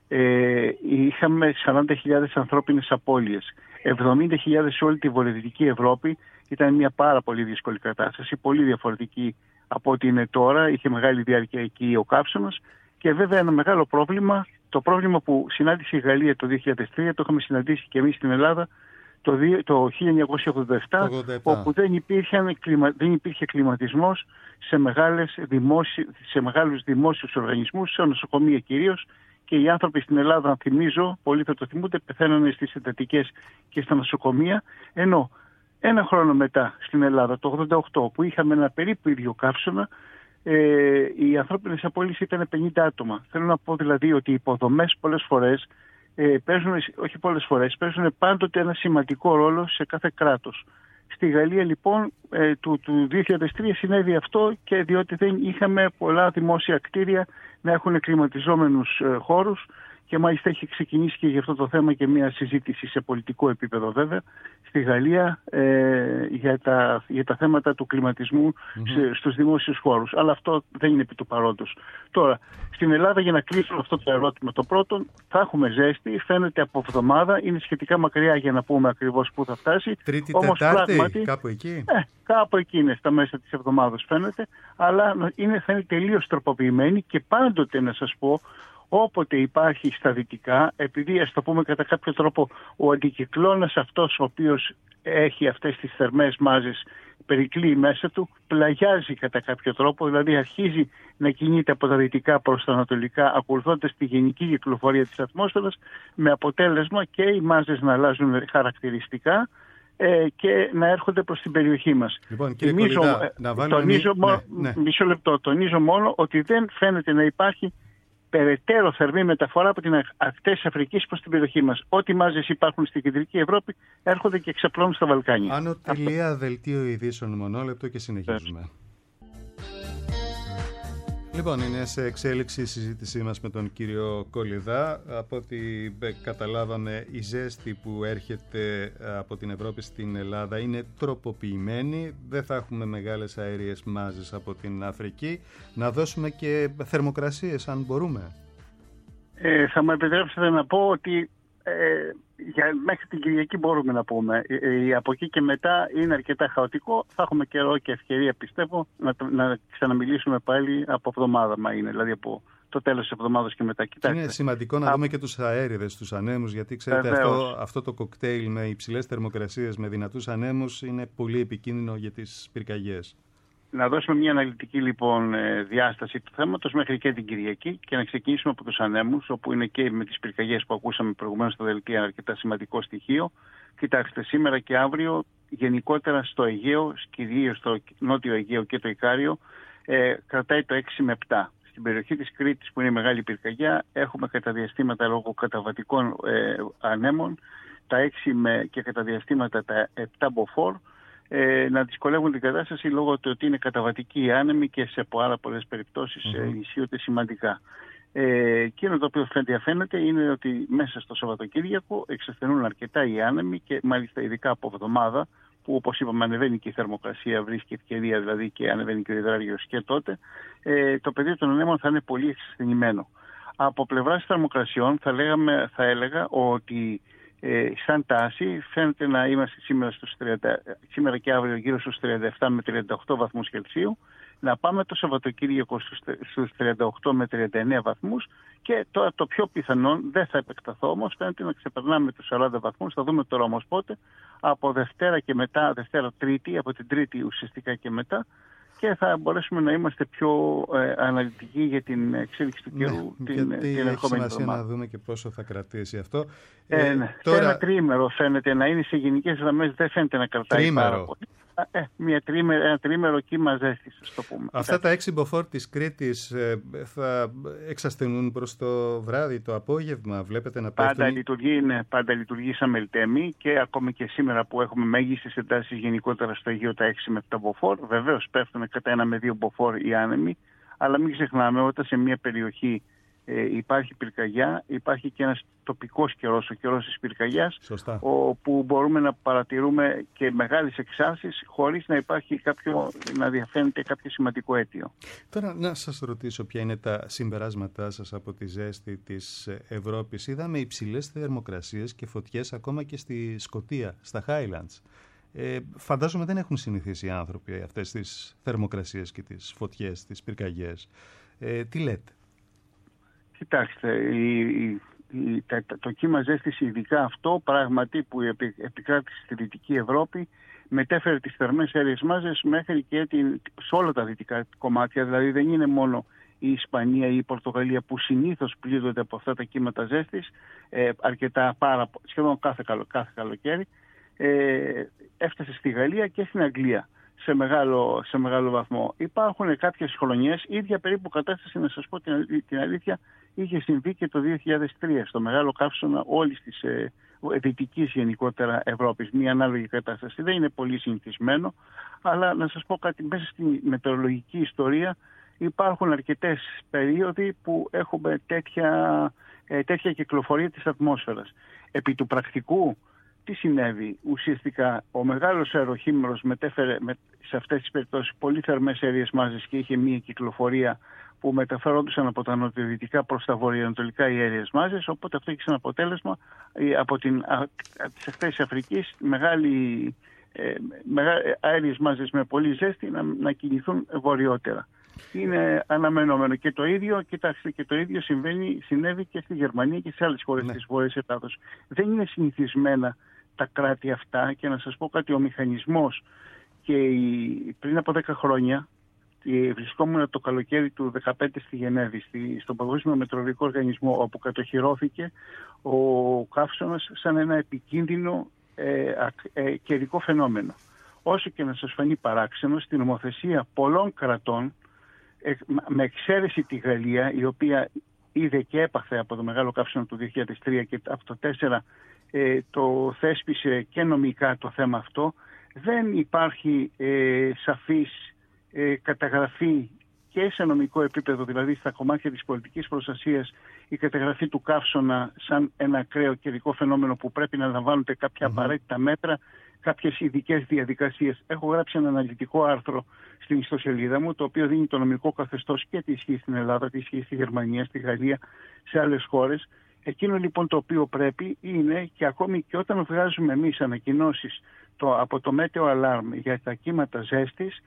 ε, είχαμε σαράντα χιλιάδες ανθρώπινες απώλειες. εβδομήντα χιλιάδες σε όλη τη βορειοδυτική Ευρώπη. Ήταν μια πάρα πολύ δύσκολη κατάσταση, πολύ διαφορετική από ό,τι είναι τώρα. Είχε μεγάλη διάρκεια εκεί ο καύσωνας. Και βέβαια ένα μεγάλο πρόβλημα, το πρόβλημα που συνάντησε η Γαλλία το δύο χιλιάδες τρία, το είχαμε συναντήσει και εμείς στην Ελλάδα το, το χίλια εννιακόσια ογδόντα επτά, όπου δεν υπήρχε, δεν υπήρχε κλιματισμός σε, μεγάλες δημόσι, σε μεγάλους δημόσιους οργανισμούς, σε νοσοκομεία κυρίως, και οι άνθρωποι στην Ελλάδα, αν θυμίζω, πολλοί θα το θυμούνται, πεθαίνανε στις εντατικές και στα νοσοκομεία, ενώ ένα χρόνο μετά στην Ελλάδα, το ογδόντα οκτώ, που είχαμε ένα περίπου ίδιο καύσωνα, Ε, οι ανθρώπινες απώλειες ήταν πενήντα άτομα. Θέλω να πω δηλαδή ότι οι υποδομές πολλές φορές ε, παίζουν, όχι πολλές φορές, παίζουν πάντοτε ένα σημαντικό ρόλο σε κάθε κράτος. Στη Γαλλία λοιπόν ε, του, του δύο χιλιάδες τρία συνέβη αυτό, και διότι δεν είχαμε πολλά δημόσια κτίρια να έχουν κλιματιζόμενους ε, χώρους, και μάλιστα έχει ξεκινήσει και για αυτό το θέμα και μια συζήτηση σε πολιτικό επίπεδο βέβαια στη Γαλλία ε, για, τα, για τα θέματα του κλιματισμού mm-hmm. σε, στους δημόσιους χώρους. Αλλά αυτό δεν είναι επί του παρόντος. Τώρα, στην Ελλάδα, για να κλείσουμε αυτό το ερώτημα, το πρώτο, θα έχουμε ζέστη, φαίνεται από εβδομάδα, είναι σχετικά μακριά για να πούμε ακριβώς πού θα φτάσει. Τρίτη, όμως, Τετάρτη, πράγματι, κάπου εκεί. Ε, κάπου εκεί είναι, στα μέσα της εβδομάδας φαίνεται, αλλά είναι, θα είναι τελείως τροποποιημένη, και πάντοτε να σας πω, όποτε υπάρχει στα δυτικά, επειδή ας το πούμε κατά κάποιο τρόπο ο αντικυκλώνας αυτός ο οποίος έχει αυτές τις θερμές μάζες περικλεί μέσα του, πλαγιάζει κατά κάποιο τρόπο, δηλαδή αρχίζει να κινείται από τα δυτικά προς τα ανατολικά, ακολουθώντας τη γενική κυκλοφορία της ατμόσφαιρας, με αποτέλεσμα και οι μάζες να αλλάζουν χαρακτηριστικά ε, και να έρχονται προς την περιοχή μας. Λοιπόν, κύριε Τονίζω, Κολυδά, να βάλουμε τονίζω, μη... ναι, ναι. Μισό λεπτό, τονίζω μόνο ότι δεν φαίνεται να υπάρχει περαιτέρω θερμή μεταφορά από την ακτές της Αφρικής προς την περιοχή μας. Ό,τι μάζες υπάρχουν στην κεντρική Ευρώπη έρχονται και εξαπλώνουν στα Βαλκάνια. Άνω τελεία δελτίο ειδήσεων, μονόλεπτο, και συνεχίζουμε. Λοιπόν, είναι σε εξέλιξη η συζήτησή μας με τον κύριο Κολυδά. Από ό,τι καταλάβαμε, η ζέστη που έρχεται από την Ευρώπη στην Ελλάδα είναι τροποποιημένη. Δεν θα έχουμε μεγάλες αέριες μάζες από την Αφρική. Να δώσουμε και θερμοκρασίες, αν μπορούμε. Ε, θα μου επιτρέψετε να πω ότι ε, για, μέχρι την Κυριακή μπορούμε να πούμε. Ε, από εκεί και μετά είναι αρκετά χαοτικό. Θα έχουμε καιρό και ευκαιρία, πιστεύω, να, να ξαναμιλήσουμε πάλι από εβδομάδα, μα είναι, δηλαδή από το τέλος της εβδομάδας και μετά. Κοιτάξτε. Είναι σημαντικό να Α... δούμε και τους αέριδες, τους ανέμους, γιατί ξέρετε αυτό, αυτό το κοκτέιλ με υψηλές θερμοκρασίες, με δυνατούς ανέμους, είναι πολύ επικίνδυνο για τις πυρκαγιές. Να δώσουμε μια αναλυτική λοιπόν διάσταση του θέματος μέχρι και την Κυριακή, και να ξεκινήσουμε από τους ανέμους, όπου είναι και με τις πυρκαγιές που ακούσαμε προηγουμένως στο δελτίο αρκετά σημαντικό στοιχείο. Κοιτάξτε, σήμερα και αύριο γενικότερα στο Αιγαίο, κυρίως στο νότιο Αιγαίο και το Ικάριο, ε, κρατάει το έξι με επτά. Στην περιοχή της Κρήτης, που είναι μεγάλη πυρκαγιά, έχουμε κατά διαστήματα λόγω καταβατικών ε, ανέμων τα έξι με, και κατά διαστήματα τα επτά μποφόρ, Ε, να δυσκολεύουν την κατάσταση λόγω του ότι είναι καταβατικοί οι άνεμοι και σε πάρα πολλές περιπτώσεις mm-hmm. ενισχύονται σημαντικά. Ε, εκείνο το οποίο διαφαίνεται είναι ότι μέσα στο Σαββατοκύριακο εξασθενούν αρκετά οι άνεμοι, και μάλιστα ειδικά από εβδομάδα, που όπως είπαμε ανεβαίνει και η θερμοκρασία, βρίσκει ευκαιρία δηλαδή και ανεβαίνει και ο υδράριος, και τότε ε, το πεδίο των ανέμων θα είναι πολύ εξασθενημένο. Από πλευράς θερμοκρασιών θα, λέγαμε, θα έλεγα ότι Ε, σαν τάση φαίνεται να είμαστε σήμερα, στους τριάντα, σήμερα και αύριο γύρω στους τριάντα επτά με τριάντα οκτώ βαθμούς Κελσίου, να πάμε το Σαββατοκύριακο στους τριάντα οκτώ με τριάντα εννέα βαθμούς και τώρα το πιο πιθανόν, δεν θα επεκταθώ όμως, φαίνεται να ξεπερνάμε τους σαράντα βαθμούς, θα δούμε τώρα όμως πότε, από Δευτέρα και μετά, Δευτέρα Τρίτη, από την Τρίτη ουσιαστικά και μετά, και θα μπορέσουμε να είμαστε πιο ε, αναλυτικοί για την εξέλιξη του καιρού, ναι, την, γιατί την έχει σημασία εβδομάδα. να δούμε και πόσο θα κρατήσει αυτό. Ε, ναι. Τώρα... Ένα τρίμερο φαίνεται να είναι, σε γενικές γραμμές δεν φαίνεται να κρατάει τρίμερο. πάρα πολύ. Ε, μια τρίμερο, ένα τρίμερο κύμα ζέστης, ας το πούμε. Αυτά τα έξι μποφόρ της Κρήτης ε, θα εξασθενούν προς το βράδυ, το απόγευμα, βλέπετε να πέφτουν? Πάντα λειτουργεί, ναι, πάντα λειτουργεί σαν μελτέμι και ακόμη και σήμερα που έχουμε μέγιστες εντάσεις γενικότερα στο Αιγαίο τα έξι με επτά μποφόρ, βεβαίως πέφτουν κατά ένα με δύο μποφόρ οι άνεμοι, αλλά μην ξεχνάμε όταν σε μια περιοχή Ε, υπάρχει πυρκαγιά, υπάρχει και ένας τοπικός καιρός, ο καιρός της πυρκαγιάς, όπου μπορούμε να παρατηρούμε και μεγάλες εξάρσεις χωρίς να υπάρχει κάποιο, να διαφαίνεται κάποιο σημαντικό αίτιο. Τώρα να σας ρωτήσω ποια είναι τα συμπεράσματά σας από τη ζέστη της Ευρώπης. Είδαμε υψηλές θερμοκρασίες και φωτιές ακόμα και στη Σκωτία, στα Highlands. Ε, φαντάζομαι δεν έχουν συνηθίσει οι άνθρωποι αυτές τις θερμοκρασίες και τις φωτιές, τις πυρκαγιές. Ε, τι λέτε? Κοιτάξτε, η, η, η, τα, το κύμα ζέστης, ειδικά αυτό πράγματι που επι, επικράτησε στη Δυτική Ευρώπη, μετέφερε τις θερμές αέριες μάζες μέχρι και την, σε όλα τα δυτικά κομμάτια. Δηλαδή δεν είναι μόνο η Ισπανία ή η Πορτογαλία που συνήθως πλήττονται από αυτά τα κύματα ζέστης, ε, αρκετά, πάρα, σχεδόν κάθε, καλο, κάθε καλοκαίρι, ε, έφτασε στη Γαλλία και στην Αγγλία. Σε μεγάλο, σε μεγάλο βαθμό. Υπάρχουν κάποιες χρονιές, η ίδια περίπου κατάσταση, να σας πω την, την αλήθεια, είχε συμβεί και το δύο χιλιάδες τρία στο μεγάλο καύσωνα όλης της ε, δυτικής γενικότερα Ευρώπης. Μία ανάλογη κατάσταση. Δεν είναι πολύ συνηθισμένο, αλλά να σας πω κάτι, μέσα στη μετεωρολογική ιστορία υπάρχουν αρκετές περίοδοι που έχουμε τέτοια, ε, τέτοια κυκλοφορία της ατμόσφαιρας. Επί του πρακτικού, τι συνέβη? Ουσιαστικά ο μεγάλος αεροχήμερος μετέφερε με, σε αυτές τις περιπτώσεις πολύ θερμές αέριες μάζες και είχε μία κυκλοφορία που μεταφέρονταν από τα νοτιοδυτικά προς τα βορειοανατολικά οι αέριες μάζες, οπότε αυτό έχει σαν αποτέλεσμα από την, τις ακτές της Αφρικής μεγάλη, ε, μεγά, αέριες μάζες με πολύ ζέστη να, να κινηθούν βορειότερα. Είναι αναμενόμενο. Και το ίδιο, κοιτάξτε, και το ίδιο συμβαίνει, συνέβη και στη Γερμανία και σε άλλες χώρες ναι. της Βόρειας Ελλάδος. Δεν είναι συνηθισμένα τα κράτη αυτά, και να σας πω κάτι, ο μηχανισμός και η, πριν από δέκα χρόνια βρισκόμουν το καλοκαίρι του δεκαπέντε στη Γενέβη, στη, στον Παγκόσμιο Μετεωρολογικό Οργανισμό, όπου κατοχυρώθηκε ο καύσωνας σαν ένα επικίνδυνο ε, ε, καιρικό φαινόμενο. Όσο και να σας φανεί παράξενο, στην νομοθεσία πολλών κρατών, ε, με εξαίρεση τη Γαλλία, η οποία είδε και έπαθε από το μεγάλο καύσωνα του δύο χιλιάδες τρία και από το δύο χιλιάδες τέσσερα ε, το θέσπισε και νομικά το θέμα αυτό, δεν υπάρχει ε, σαφής ε, καταγραφή και σε νομικό επίπεδο, δηλαδή στα κομμάτια της πολιτικής προστασίας, η καταγραφή του καύσωνα σαν ένα ακραίο καιρικό φαινόμενο που πρέπει να λαμβάνονται κάποια mm-hmm. απαραίτητα μέτρα, κάποιες ειδικές διαδικασίες. Έχω γράψει ένα αναλυτικό άρθρο στην ιστοσελίδα μου, το οποίο δίνει το νομικό καθεστώς και τι ισχύει στην Ελλάδα, τι ισχύει στη Γερμανία, στη Γαλλία, σε άλλες χώρες. Εκείνο λοιπόν το οποίο πρέπει είναι, και ακόμη και όταν βγάζουμε εμείς ανακοινώσεις το, από το Meteo Alarm για τα κύματα ζέστης,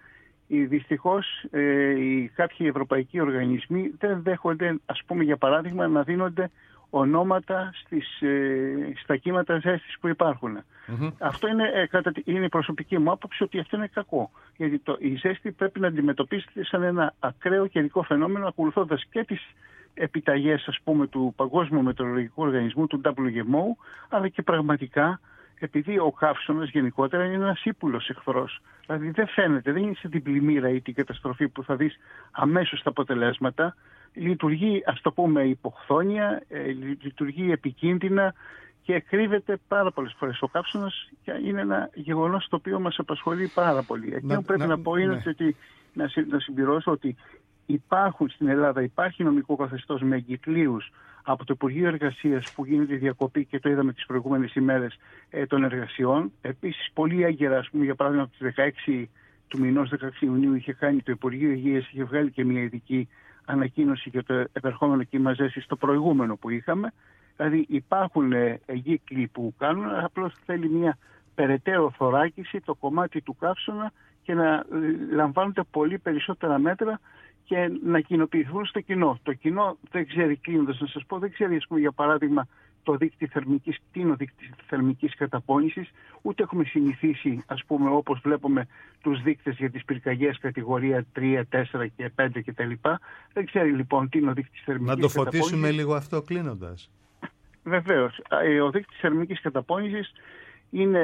δυστυχώς ε, οι κάποιοι ευρωπαϊκοί οργανισμοί δεν δέχονται, ας πούμε για παράδειγμα, να δίνονται ονόματα στις, ε, στα κύματα ζέστης που υπάρχουν. Mm-hmm. Αυτό είναι, ε, κατά, είναι η προσωπική μου άποψη ότι αυτό είναι κακό. Γιατί το, η ζέστη πρέπει να αντιμετωπίσετε σαν ένα ακραίο καιρικό φαινόμενο, ακολουθώντας και τις επιταγές, ας πούμε, του Παγκόσμιου Μετεωρολογικού Οργανισμού, του ντάμπλιου εμ ο, αλλά και πραγματικά επειδή ο καύσωνας γενικότερα είναι ένας ύπουλος εχθρός. Δηλαδή δεν φαίνεται, δεν είναι σε την πλημμύρα ή την καταστροφή που θα δεις αμέσως τα αποτελέσματα. Λειτουργεί, ας το πούμε, υποχθόνια, λειτουργεί επικίνδυνα και κρύβεται πάρα πολλές φορές. Ο καύσωνας είναι ένα γεγονός το οποίο μας απασχολεί πάρα πολύ. Εκεί που πρέπει να, να πω είναι ναι. ότι, να, να συμπληρώσω ότι υπάρχουν στην Ελλάδα, υπάρχει νομικό καθεστώς με εγκυκλίους από το Υπουργείο Εργασίας που γίνεται διακοπή, και το είδαμε τις προηγούμενες ημέρες, ε, των εργασιών. Επίσης, πολύ έγκαιρα, ας πούμε, για παράδειγμα, από τις δεκαέξι του μηνός, δεκαέξι Ιουνίου, είχε κάνει το Υπουργείο Υγείας, είχε βγάλει και μια ειδική ανακοίνωση για το επερχόμενο κύμα ζέστης, το προηγούμενο που είχαμε. Δηλαδή υπάρχουν κύκλοι που κάνουν, απλώς θέλει μια περαιτέρω θωράκιση το κομμάτι του καύσωνα και να λαμβάνονται πολύ περισσότερα μέτρα και να κοινοποιηθούν στο κοινό. Το κοινό δεν ξέρει, κλείνοντας να σας πω, δεν ξέρει, ας πούμε, για παράδειγμα, το δίκτυο θερμικής, τι είναι ο δίκτυο θερμικής καταπώνησης, ούτε έχουμε συνηθίσει, ας πούμε, όπως βλέπουμε τους δείκτες για τις πυρκαγιές κατηγορία τρία, τέσσερα και πέντε κτλ. Δεν ξέρει λοιπόν τι είναι ο δίκτυος θερμικής καταπώνησης. Να το φωτίσουμε λίγο αυτό κλείνοντας. Βεβαίως. Ο δείκτης θερμικής καταπώνησης είναι,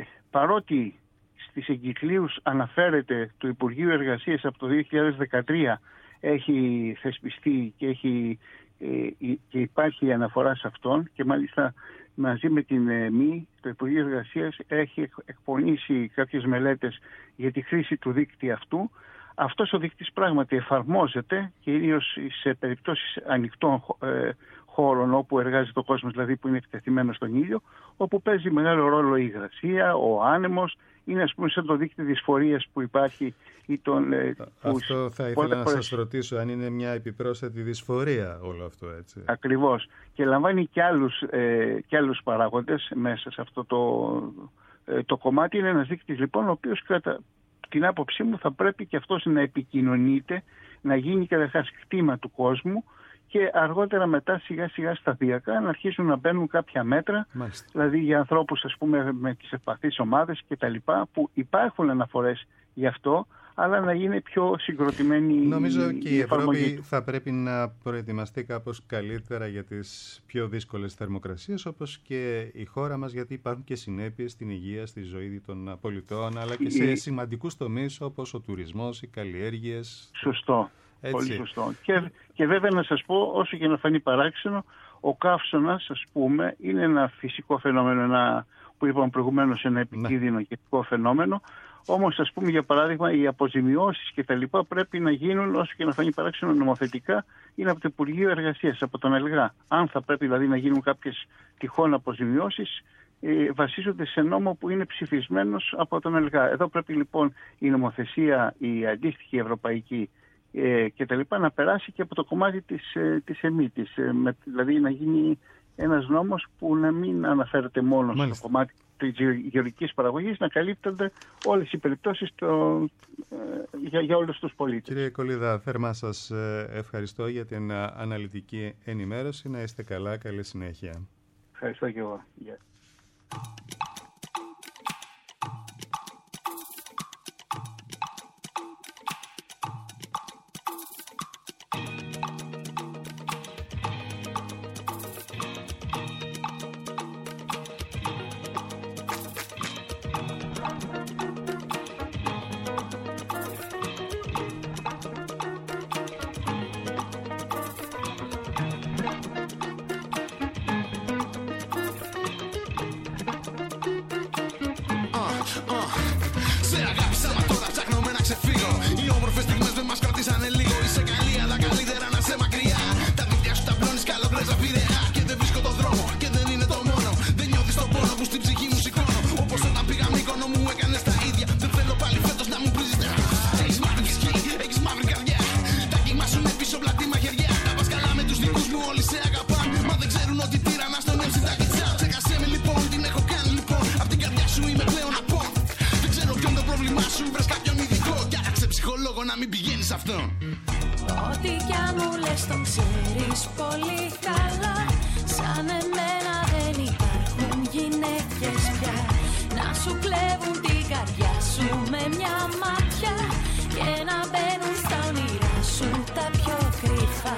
παρότι στις εγκυκλίους αναφέρεται του Υπουργείου Εργασίας από το δύο χιλιάδες δεκατρία, έχει θεσπιστεί και, έχει, και υπάρχει αναφορά σε αυτόν, και μάλιστα μαζί με την ΕΜΗ το Υπουργείο Εργασίας έχει εκπονήσει κάποιες μελέτες για τη χρήση του δείκτη αυτού. Αυτός ο δείκτης πράγματι εφαρμόζεται κυρίως σε περιπτώσεις ανοιχτών χώρων όπου εργάζεται ο κόσμος, δηλαδή που είναι εκτεθειμένος στον ήλιο, όπου παίζει μεγάλο ρόλο η υγρασία, ο άνεμος. Είναι, ας πούμε, σαν το δείκτη δυσφορίας που υπάρχει ή τον... Αυτό που θα ήθελα να σας ρωτήσω, αν είναι μια επιπρόσθετη δυσφορία όλο αυτό, έτσι. Ακριβώς. Και λαμβάνει και άλλους, ε, και άλλους παράγοντες μέσα σε αυτό το, ε, το κομμάτι. Είναι ένας δείκτης, λοιπόν, ο οποίος, κατά την άποψή μου, θα πρέπει και αυτός να επικοινωνείται, να γίνει καταρχάς κτήμα του κόσμου, και αργότερα μετά σιγά σιγά σταδιακά να αρχίσουν να μπαίνουν κάποια μέτρα. Μάλιστα. Δηλαδή για ανθρώπους, ας πούμε, με τις ευπαθείς ομάδες και τα λοιπά, που υπάρχουν αναφορές γι' αυτό, αλλά να γίνει πιο συγκροτημένη. Νομίζω και η, η Ευρώπη του. θα πρέπει να προετοιμαστεί κάπως καλύτερα για τις πιο δύσκολες θερμοκρασίες, όπως και η χώρα μας, γιατί υπάρχουν και συνέπειες στην υγεία, στη ζωή των πολιτών, αλλά και σε η... σημαντικούς τομείς όπως ο τουρισμός, οι καλλιέργειες. Σωστό. Έτσι. Πολύ σωστό. Και, και βέβαια να σας πω, όσο και να φανεί παράξενο, ο καύσωνας, ας πούμε, είναι ένα φυσικό φαινόμενο, ένα, που είπαμε προηγουμένως, ένα επικίνδυνο καιρικό φαινόμενο. Όμως, ας πούμε, για παράδειγμα, οι αποζημιώσεις και τα λοιπά πρέπει να γίνουν, όσο και να φανεί παράξενο, νομοθετικά, είναι από το Υπουργείο Εργασίας, από τον ΕΛΓΑ. Αν θα πρέπει δηλαδή να γίνουν κάποιες τυχόν αποζημιώσεις, ε, βασίζονται σε νόμο που είναι ψηφισμένος από τον ΕΛΓΑ. Εδώ πρέπει λοιπόν η νομοθεσία, η αντίστοιχη ευρωπαϊκή, Ε, και τα λοιπά, να περάσει και από το κομμάτι της, ε, της ΕΜΗ της, ε, με, δηλαδή να γίνει ένας νόμος που να μην αναφέρεται μόνο Μάλιστα. στο κομμάτι της γεωργικής παραγωγής, να καλύπτονται όλες οι περιπτώσεις το, ε, για, για όλους τους πολίτες. Κύριε Κολίδα, θερμά σας ευχαριστώ για την αναλυτική ενημέρωση. Να είστε καλά, καλή συνέχεια. Ευχαριστώ και εγώ. Yeah. Ό,τι κι αν μου λες τον ξέρεις πολύ καλά. Σαν εμένα δεν υπάρχουν γυναίκες πια να σου κλέβουν την καρδιά σου με μια μάτια και να μπαίνουν στα όνειρά σου τα πιο κρυφά.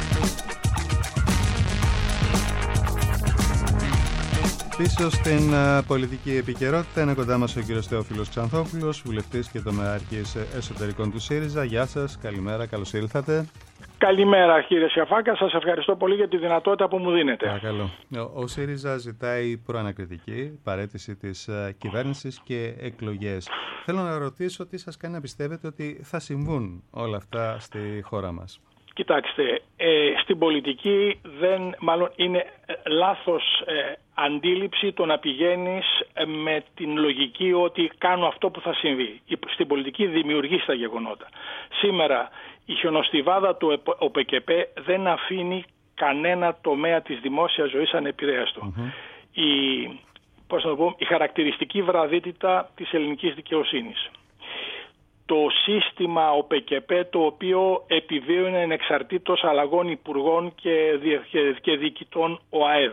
Πίσω στην uh, πολιτική επικαιρότητα είναι κοντά μας ο κύριος Θεόφιλος Ξανθόπουλος, βουλευτής και τομεάρχης εσωτερικών του ΣΥΡΙΖΑ. Γεια σας, καλημέρα, καλώς ήλθατε. Καλημέρα κύριε Σιαφάκα, σας ευχαριστώ πολύ για τη δυνατότητα που μου δίνετε. Παρακαλώ. Ο, ο ΣΥΡΙΖΑ ζητάει προανακριτική παραίτηση της uh, κυβέρνησης και εκλογές. Θέλω να ρωτήσω τι σας κάνει να πιστεύετε ότι θα συμβούν όλα αυτά στη χώρα μας. Κοιτάξτε, ε, στην πολιτική δεν, μάλλον είναι λάθος ε, αντίληψη το να πηγαίνεις με την λογική ότι κάνω αυτό που θα συμβεί. Στην πολιτική δημιουργείς τα γεγονότα. Σήμερα η χιονοστιβάδα του ΟΠΕΚΕΠΕ δεν αφήνει κανένα τομέα της δημόσιας ζωής ανεπηρέαστο. Mm-hmm. Η, πώς να το πω, η χαρακτηριστική βραδύτητα της ελληνικής δικαιοσύνης. Το σύστημα ΟΠΕΚΕΠΕ, το οποίο επιβίωνε ανεξαρτήτως αλλαγών υπουργών και, και, και διοικητών ΟΑΕΔ.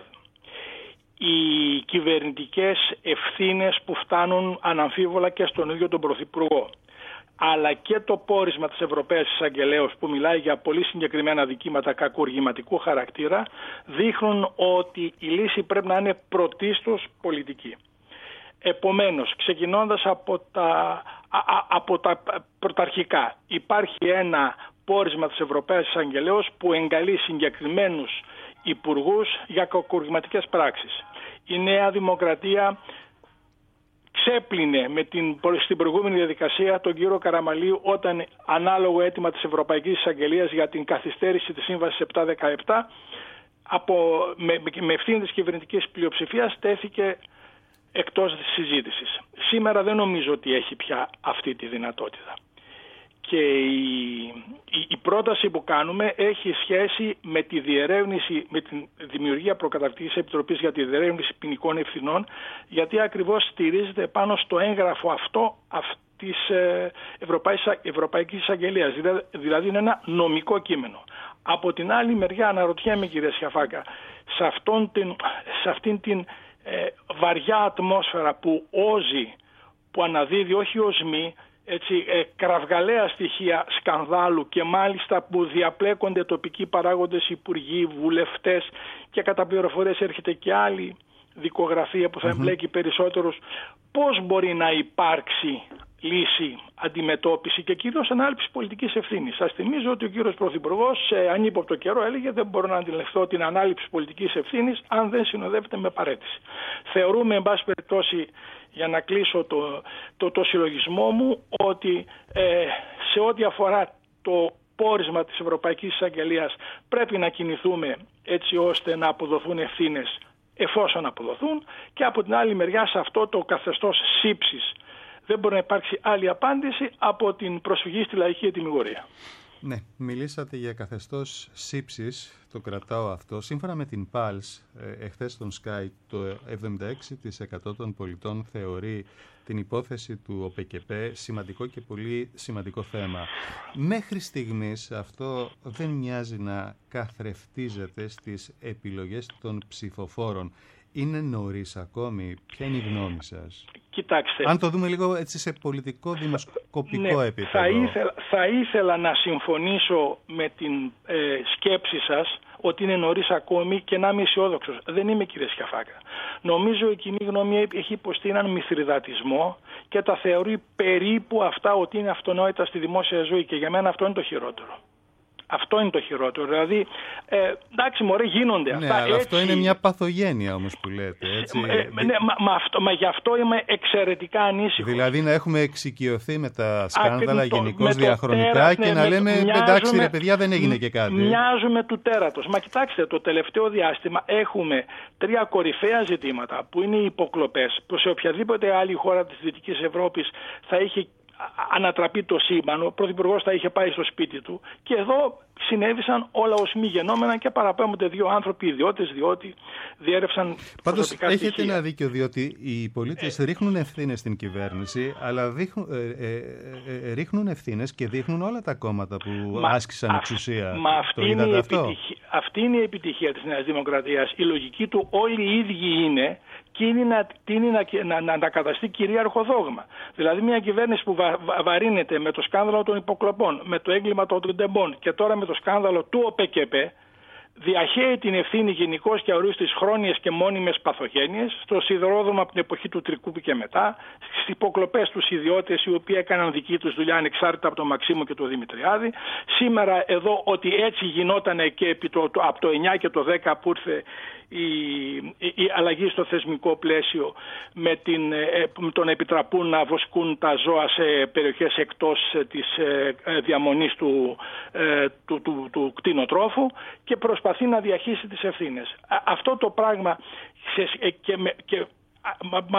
Οι κυβερνητικές ευθύνες που φτάνουν αναμφίβολα και στον ίδιο τον Πρωθυπουργό, αλλά και το πόρισμα της Ευρωπαίας Εισαγγελέως που μιλάει για πολύ συγκεκριμένα δικήματα κακουργηματικού χαρακτήρα, δείχνουν ότι η λύση πρέπει να είναι πρωτίστως πολιτική. Επομένως, ξεκινώντας από τα, α, α, από τα πρωταρχικά, υπάρχει ένα πόρισμα της Ευρωπαίας Εισαγγελέως που εγκαλεί συγκεκριμένους υπουργούς για κακουργηματικές πράξεις. Η Νέα Δημοκρατία ξέπλυνε με την, στην προηγούμενη διαδικασία τον κύριο Καραμαλή όταν ανάλογο αίτημα της Ευρωπαϊκής Εισαγγελίας για την καθυστέρηση της Σύμβασης επτακόσια δεκαεπτά από, με, με ευθύνη της κυβερνητικής πλειοψηφίας τέθηκε εκτός της συζήτησης. Σήμερα δεν νομίζω ότι έχει πια αυτή τη δυνατότητα. Και η, η, η πρόταση που κάνουμε έχει σχέση με τη διερεύνηση, με τη δημιουργία προκαταρκτικής επιτροπής για τη διερεύνηση ποινικών ευθυνών, γιατί ακριβώς στηρίζεται πάνω στο έγγραφο αυτό της ε, Ευρωπαϊκής, Ευρωπαϊκής Εισαγγελίας. Δηλαδή, δηλαδή είναι ένα νομικό κείμενο. Από την άλλη μεριά αναρωτιέμαι, κύριε Σιαφάκα, σε, αυτόν την, σε αυτήν την ε, βαριά ατμόσφαιρα που όζει, που αναδίδει όχι οσμή, έτσι, ε, κραυγαλαία στοιχεία σκανδάλου και μάλιστα που διαπλέκονται τοπικοί παράγοντες, υπουργοί, βουλευτές και κατά πληροφορίες έρχεται και άλλη δικογραφία που θα εμπλέκει mm-hmm. περισσότερους, πώς μπορεί να υπάρξει λύση, αντιμετώπιση και κυρίως ανάληψη πολιτικής ευθύνης. Σας θυμίζω ότι ο κύριος Πρωθυπουργός σε ανύποπτο καιρό έλεγε δεν μπορώ να αντιληφθώ την ανάληψη πολιτικής ευθύνης αν δεν συνοδεύεται με παρέτηση. Θεωρούμε, εν πάση περιπτώσει, για να κλείσω το, το, το συλλογισμό μου, ότι ε, σε ό,τι αφορά το πόρισμα της Ευρωπαϊκής Εισαγγελίας πρέπει να κινηθούμε έτσι ώστε να αποδοθούν ευθύνες εφόσον αποδοθούν, και από την άλλη μεριά σε αυτό το καθεστώς σύψης δεν μπορεί να υπάρξει άλλη απάντηση από την προσφυγή στη λαϊκή ετυμηγορία. Ναι, μιλήσατε για καθεστώς σύψης, το κρατάω αυτό. Σύμφωνα με την Pulse, εχθές στον Sky, το εβδομήντα έξι τοις εκατό των πολιτών θεωρεί την υπόθεση του ΟΠΕΚΕΠΕ σημαντικό και πολύ σημαντικό θέμα. Μέχρι στιγμής αυτό δεν μοιάζει να καθρεφτίζεται στις επιλογές των ψηφοφόρων. Είναι νωρίς ακόμη? Ποια είναι η γνώμη σας? Κοιτάξτε, αν το δούμε λίγο έτσι σε πολιτικό δημοσκοπικό ναι, επίπεδο. Θα ήθελα, θα ήθελα να συμφωνήσω με την ε, σκέψη σας ότι είναι νωρίς ακόμη και να είμαι αισιόδοξος. Δεν είμαι, κύριε Σιαφάκα. Νομίζω η κοινή γνώμη έχει υποστεί έναν μηθριδατισμό και τα θεωρεί περίπου αυτά ότι είναι αυτονόητα στη δημόσια ζωή, και για μένα αυτό είναι το χειρότερο. Αυτό είναι το χειρότερο. Δηλαδή, ε, εντάξει, μωρέ, γίνονται ναι, αυτά. Αλλά έτσι... αυτό είναι μια παθογένεια όμως που λέτε. Έτσι. Ε, ε, ναι, μα, μα, αυτό, μα γι' αυτό είμαι εξαιρετικά ανήσυχος. Δηλαδή να έχουμε εξοικειωθεί με τα σκάνδαλα γενικώς διαχρονικά τέρας, και ναι, να με, λέμε εντάξει ρε παιδιά, δεν έγινε και κάτι. Μοιάζουμε του τέρατος. Μα κοιτάξτε, το τελευταίο διάστημα έχουμε τρία κορυφαία ζητήματα που είναι οι υποκλοπές, που σε οποιαδήποτε άλλη χώρα της Δυτικής Ευρώπης θα είχε ανατραπεί το σύμπαν, ο Πρωθυπουργός θα είχε πάει στο σπίτι του, και εδώ συνέβησαν όλα ως μη γενόμενα και παραπέμπονται δύο άνθρωποι ιδιώτες, διότι διέρευσαν προσωπικά Πάντως στοιχεία. έχετε ένα δίκιο, διότι οι πολίτες ε, ρίχνουν ευθύνες στην κυβέρνηση, αλλά δείχνουν, ε, ε, ε, ρίχνουν ευθύνες και δείχνουν όλα τα κόμματα που μα, άσκησαν α, εξουσία. Μα αυτή, το είναι η αυτό? επιτυχία, αυτή είναι η επιτυχία της Νέας Δημοκρατίας. Η λογική του όλοι οι ίδιοι είναι, και είναι να, τίνει να, να, να ανακαταστεί κυρίαρχο δόγμα. Δηλαδή μια κυβέρνηση που βα, βα, βαρύνεται με το σκάνδαλο των υποκλοπών, με το έγκλημα των τεμπών και τώρα με το σκάνδαλο του ΟΠΕΚΕΠΕ, διαχέει την ευθύνη γενικώς και ορίζει τις χρόνιες και μόνιμες παθογένειες, στο σιδηρόδρομο από την εποχή του Τρικούπη και μετά, στις υποκλοπές τους ιδιώτες οι οποίοι έκαναν δική τους δουλειά ανεξάρτητα από τον Μαξίμο και τον Δημητριάδη. Σήμερα εδώ ότι έτσι γινόταν και επί το, το, από το εννιά και το δέκα που ήρθε η, η, η αλλαγή στο θεσμικό πλαίσιο με, την, ε, με τον επιτραπούν να βοσκούν τα ζώα σε περιοχές εκτός της ε, διαμονής του, ε, του, του, του κτηνοτρόφου, και προσπαθεί να διαχύσει τις ευθύνες. Αυτό το πράγμα σε, και, και, μάλλον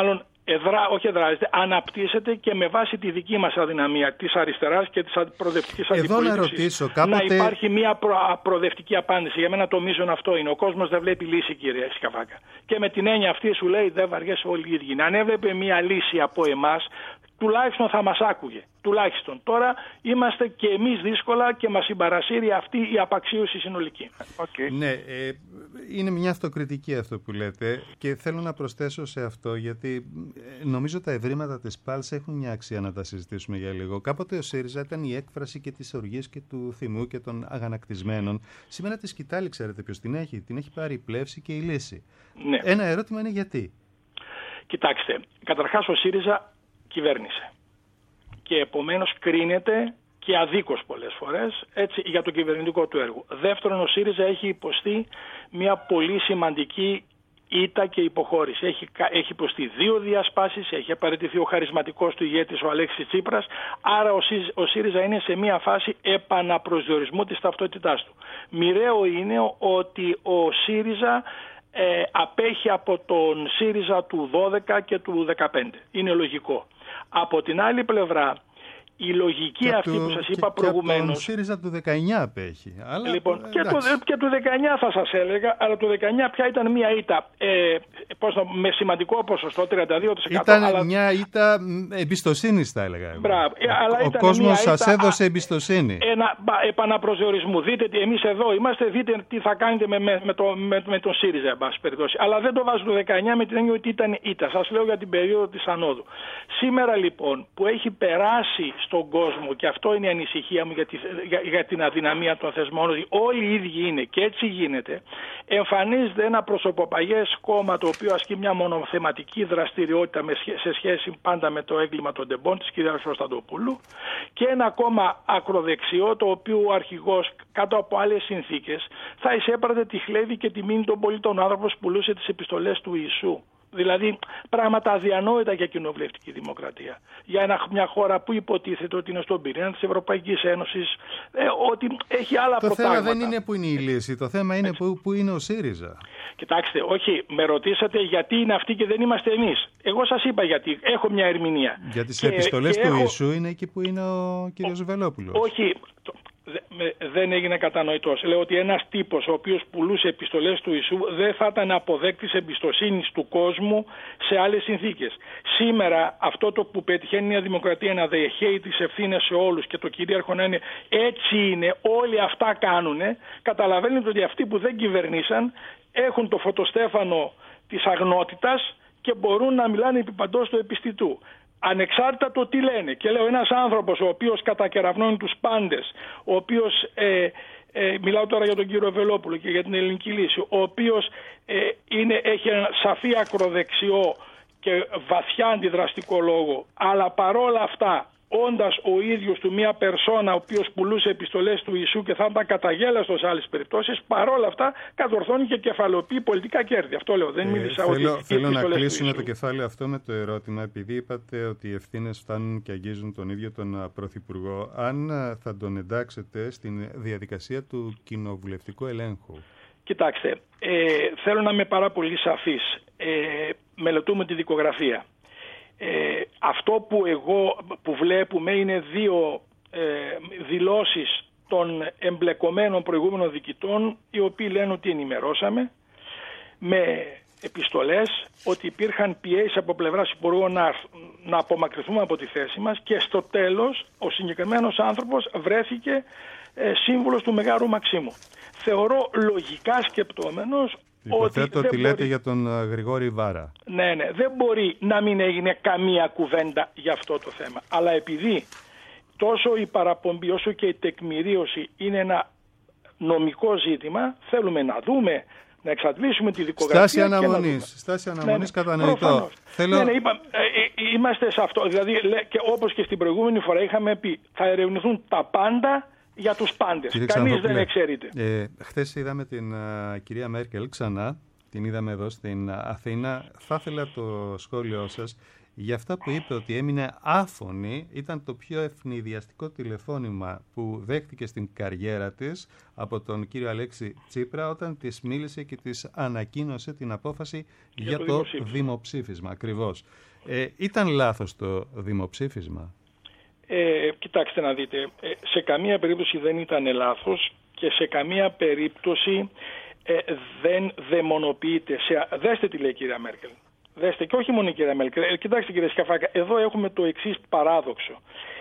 εδρά, όχι εδράζεται, αναπτύσσεται και με βάση τη δική μας αδυναμία της αριστεράς και της προοδευτικής αντιπολίτευσης. Εδώ να ρωτήσω, κάποτε... να υπάρχει μια προ, προοδευτική απάντηση. Για μένα το μείζον αυτό είναι. Ο κόσμος δεν βλέπει λύση, κύριε Σκαφάκα. Και με την έννοια αυτή σου λέει δεν βαριέσαι όλοι οι ίδιοι. Αν έβλεπε μια λύση από εμάς, τουλάχιστον θα μας άκουγε. Τουλάχιστον. Τώρα είμαστε και εμείς δύσκολα και μας συμπαρασύρει αυτή η απαξίωση συνολική. Okay. Ναι, ε, είναι μια αυτοκριτική αυτό που λέτε και θέλω να προσθέσω σε αυτό γιατί νομίζω τα ευρήματα της ΠΑΛΣ έχουν μια αξία να τα συζητήσουμε για λίγο. Κάποτε ο ΣΥΡΙΖΑ ήταν η έκφραση και της οργής και του θυμού και των αγανακτισμένων. Σήμερα τη σκητάλη, ξέρετε ποιος την έχει. Την έχει πάρει η πλεύση και η λύση. Ναι. Ένα ερώτημα είναι γιατί. Κοιτάξτε, καταρχάς ο ΣΥΡΙΖΑ κυβέρνησε και επομένως κρίνεται και αδίκως πολλές φορές έτσι, για το κυβερνητικό του έργο. Δεύτερον, ο ΣΥΡΙΖΑ έχει υποστεί μια πολύ σημαντική ήττα και υποχώρηση. Έχει, έχει υποστεί δύο διασπάσεις, έχει απαρατηθεί ο χαρισματικός του ηγέτης ο Αλέξης Τσίπρας, άρα ο, ο ΣΥΡΙΖΑ είναι σε μια φάση επαναπροσδιορισμού της ταυτότητάς του. Μοιραίο είναι ότι ο ΣΥΡΙΖΑ ε, απέχει από τον ΣΥΡΙΖΑ του δώδεκα και του δεκαπέντε. Είναι λογικό. Από την άλλη πλευρά, η λογική και αυτή του, που σας είπα και, προηγουμένως... Και από τον ΣΥΡΙΖΑ του δεκαεννιά απέχει. Αλλά, λοιπόν, και το, και του δεκαεννιά θα σας έλεγα, αλλά το δεκαεννιά πια ήταν μια ήττα ε, πώς το, με σημαντικό ποσοστό, τριάντα δύο τοις εκατό. Ήταν αλλά... μια ήττα εμπιστοσύνης, θα έλεγα εγώ. Μπράβο, αλλά ο ήταν κόσμος σας ήττα, έδωσε εμπιστοσύνη. Ένα επαναπροσδιορισμού. Δείτε τι εμείς εδώ είμαστε, δείτε τι θα κάνετε με, με, με, το, με, με τον ΣΥΡΙΖΑ, εν πάση περιπτώσει. Αλλά δεν το βάζω το δεκαεννιά με την έννοια ότι ήταν ήττα. Σας λέω για την περίοδο της ανόδου. Σήμερα λοιπόν που έχει περάσει στον κόσμο, και αυτό είναι η ανησυχία μου για, τη, για, για την αδυναμία των θεσμών, ότι όλοι οι ίδιοι είναι και έτσι γίνεται, εμφανίζεται ένα προσωποπαγές κόμμα το οποίο ασκεί μια μονοθεματική δραστηριότητα με, σε σχέση πάντα με το έγκλημα των τεμπών της κυρίας Κωνσταντοπούλου και ένα κόμμα ακροδεξιό το οποίο ο αρχηγός κάτω από άλλες συνθήκες θα εισέπρατε τη χλέβη και τη μήνυ των πολιτών, ο άνθρωπος που πουλούσε τις επιστολές του Ιησού. Δηλαδή πράγματα αδιανόητα για κοινοβουλευτική δημοκρατία. Για ένα, μια χώρα που υποτίθεται ότι είναι στον πυρήνα της Ευρωπαϊκής Ένωσης, ε, ότι έχει άλλα το προτάγματα. Το θέμα δεν είναι που είναι η λύση, το θέμα είναι που, που είναι ο ΣΥΡΙΖΑ. Κοιτάξτε, όχι, με ρωτήσατε γιατί είναι αυτοί και δεν είμαστε εμείς. Εγώ σας είπα γιατί, έχω μια ερμηνεία. Για τις και, επιστολές και του έχω... Ιησού είναι εκεί που είναι ο κ. Βελόπουλος. Όχι, δεν έγινε κατανοητός. Λέω ότι ένας τύπος ο οποίος πουλούσε επιστολές του Ιησού δεν θα ήταν αποδέκτης εμπιστοσύνης του κόσμου σε άλλες συνθήκες. Σήμερα αυτό το που πετυχαίνει η Δημοκρατία να δεχέει τις ευθύνες σε όλους και το κυρίαρχο να είναι έτσι είναι, όλοι αυτά κάνουνε, καταλαβαίνετε ότι αυτοί που δεν κυβερνήσαν έχουν το φωτοστέφανο της αγνότητας και μπορούν να μιλάνε επί παντός του επιστητού. Ανεξάρτητα το τι λένε. Και λέω ένας άνθρωπος ο οποίος κατακεραυνώνει τους πάντες, ο οποίος, ε, ε, μιλάω τώρα για τον κύριο Βελόπουλο και για την ελληνική λύση, ο οποίος ε, είναι, έχει ένα σαφή ακροδεξιό και βαθιά αντιδραστικό λόγο, αλλά παρόλα αυτά, όντας ο ίδιος του μια περσόνα ο οποίος πουλούσε επιστολές του Ιησού και θα ήταν καταγέλαστος σε άλλες περιπτώσεις, παρόλα αυτά κατορθώνει και κεφαλοποιεί πολιτικά κέρδη. Αυτό λέω, δεν ε, μίλησα θέλω, ότι... Θέλω να κλείσουμε το κεφάλαιο αυτό με το ερώτημα, επειδή είπατε ότι οι ευθύνες φτάνουν και αγγίζουν τον ίδιο τον Πρωθυπουργό, αν θα τον εντάξετε στην διαδικασία του κοινοβουλευτικού ελέγχου. Κοιτάξτε, ε, θέλω να είμαι πάρα πολύ σαφής. Ε, μελετούμε τη δικογραφία. Ε, αυτό που εγώ που βλέπουμε είναι δύο ε, δηλώσεις των εμπλεκομένων προηγούμενων διοικητών, οι οποίοι λένε ότι ενημερώσαμε με επιστολές ότι υπήρχαν πιέσεις από πλευράς υπουργών να, να απομακρυνθούμε από τη θέση μας και στο τέλος ο συγκεκριμένος άνθρωπος βρέθηκε ε, σύμβουλος του Μεγάρου Μαξίμου. Θεωρώ λογικά σκεπτόμενος Υποθέτω ότι, ότι λέτε μπορεί... για τον uh, Γρηγόρη Βάρα. Ναι, ναι, δεν μπορεί να μην έγινε καμία κουβέντα για αυτό το θέμα. Αλλά επειδή τόσο η παραπομπή όσο και η τεκμηρίωση είναι ένα νομικό ζήτημα, θέλουμε να δούμε, να εξαντλήσουμε τη δικογραφία. Στάση αναμονής, στάση αναμονής, ναι, κατανοητό. Θέλω... Ναι, ναι, είπα, ε, ε, είμαστε σε αυτό. Δηλαδή, και όπως και στην προηγούμενη φορά είχαμε πει, θα ερευνηθούν τα πάντα για τους πάντες. Κανείς δεν εξαιρείται. Ε, χθες είδαμε την uh, κυρία Μέρκελ ξανά, την είδαμε εδώ στην uh, Αθήνα. Θα ήθελα το σχόλιο σας για αυτά που είπε ότι έμεινε άφωνη. Ήταν το πιο ευνηδιαστικό τηλεφώνημα που δέχτηκε στην καριέρα της από τον κύριο Αλέξη Τσίπρα όταν της μίλησε και της ανακοίνωσε την απόφαση για, για το δημοψήφισμα. δημοψήφισμα ακριβώς. Ε, ήταν λάθος το δημοψήφισμα? Ε, κοιτάξτε να δείτε, ε, σε καμία περίπτωση δεν ήταν λάθος και σε καμία περίπτωση ε, δεν δαιμονοποιείται. Σε, δέστε τι λέει η κυρία Μέρκελ. Δέστε, και όχι μόνο η κυρία Μέρκελ. Ε, κοιτάξτε κύριε Σκαφάκα, εδώ έχουμε το εξής παράδοξο.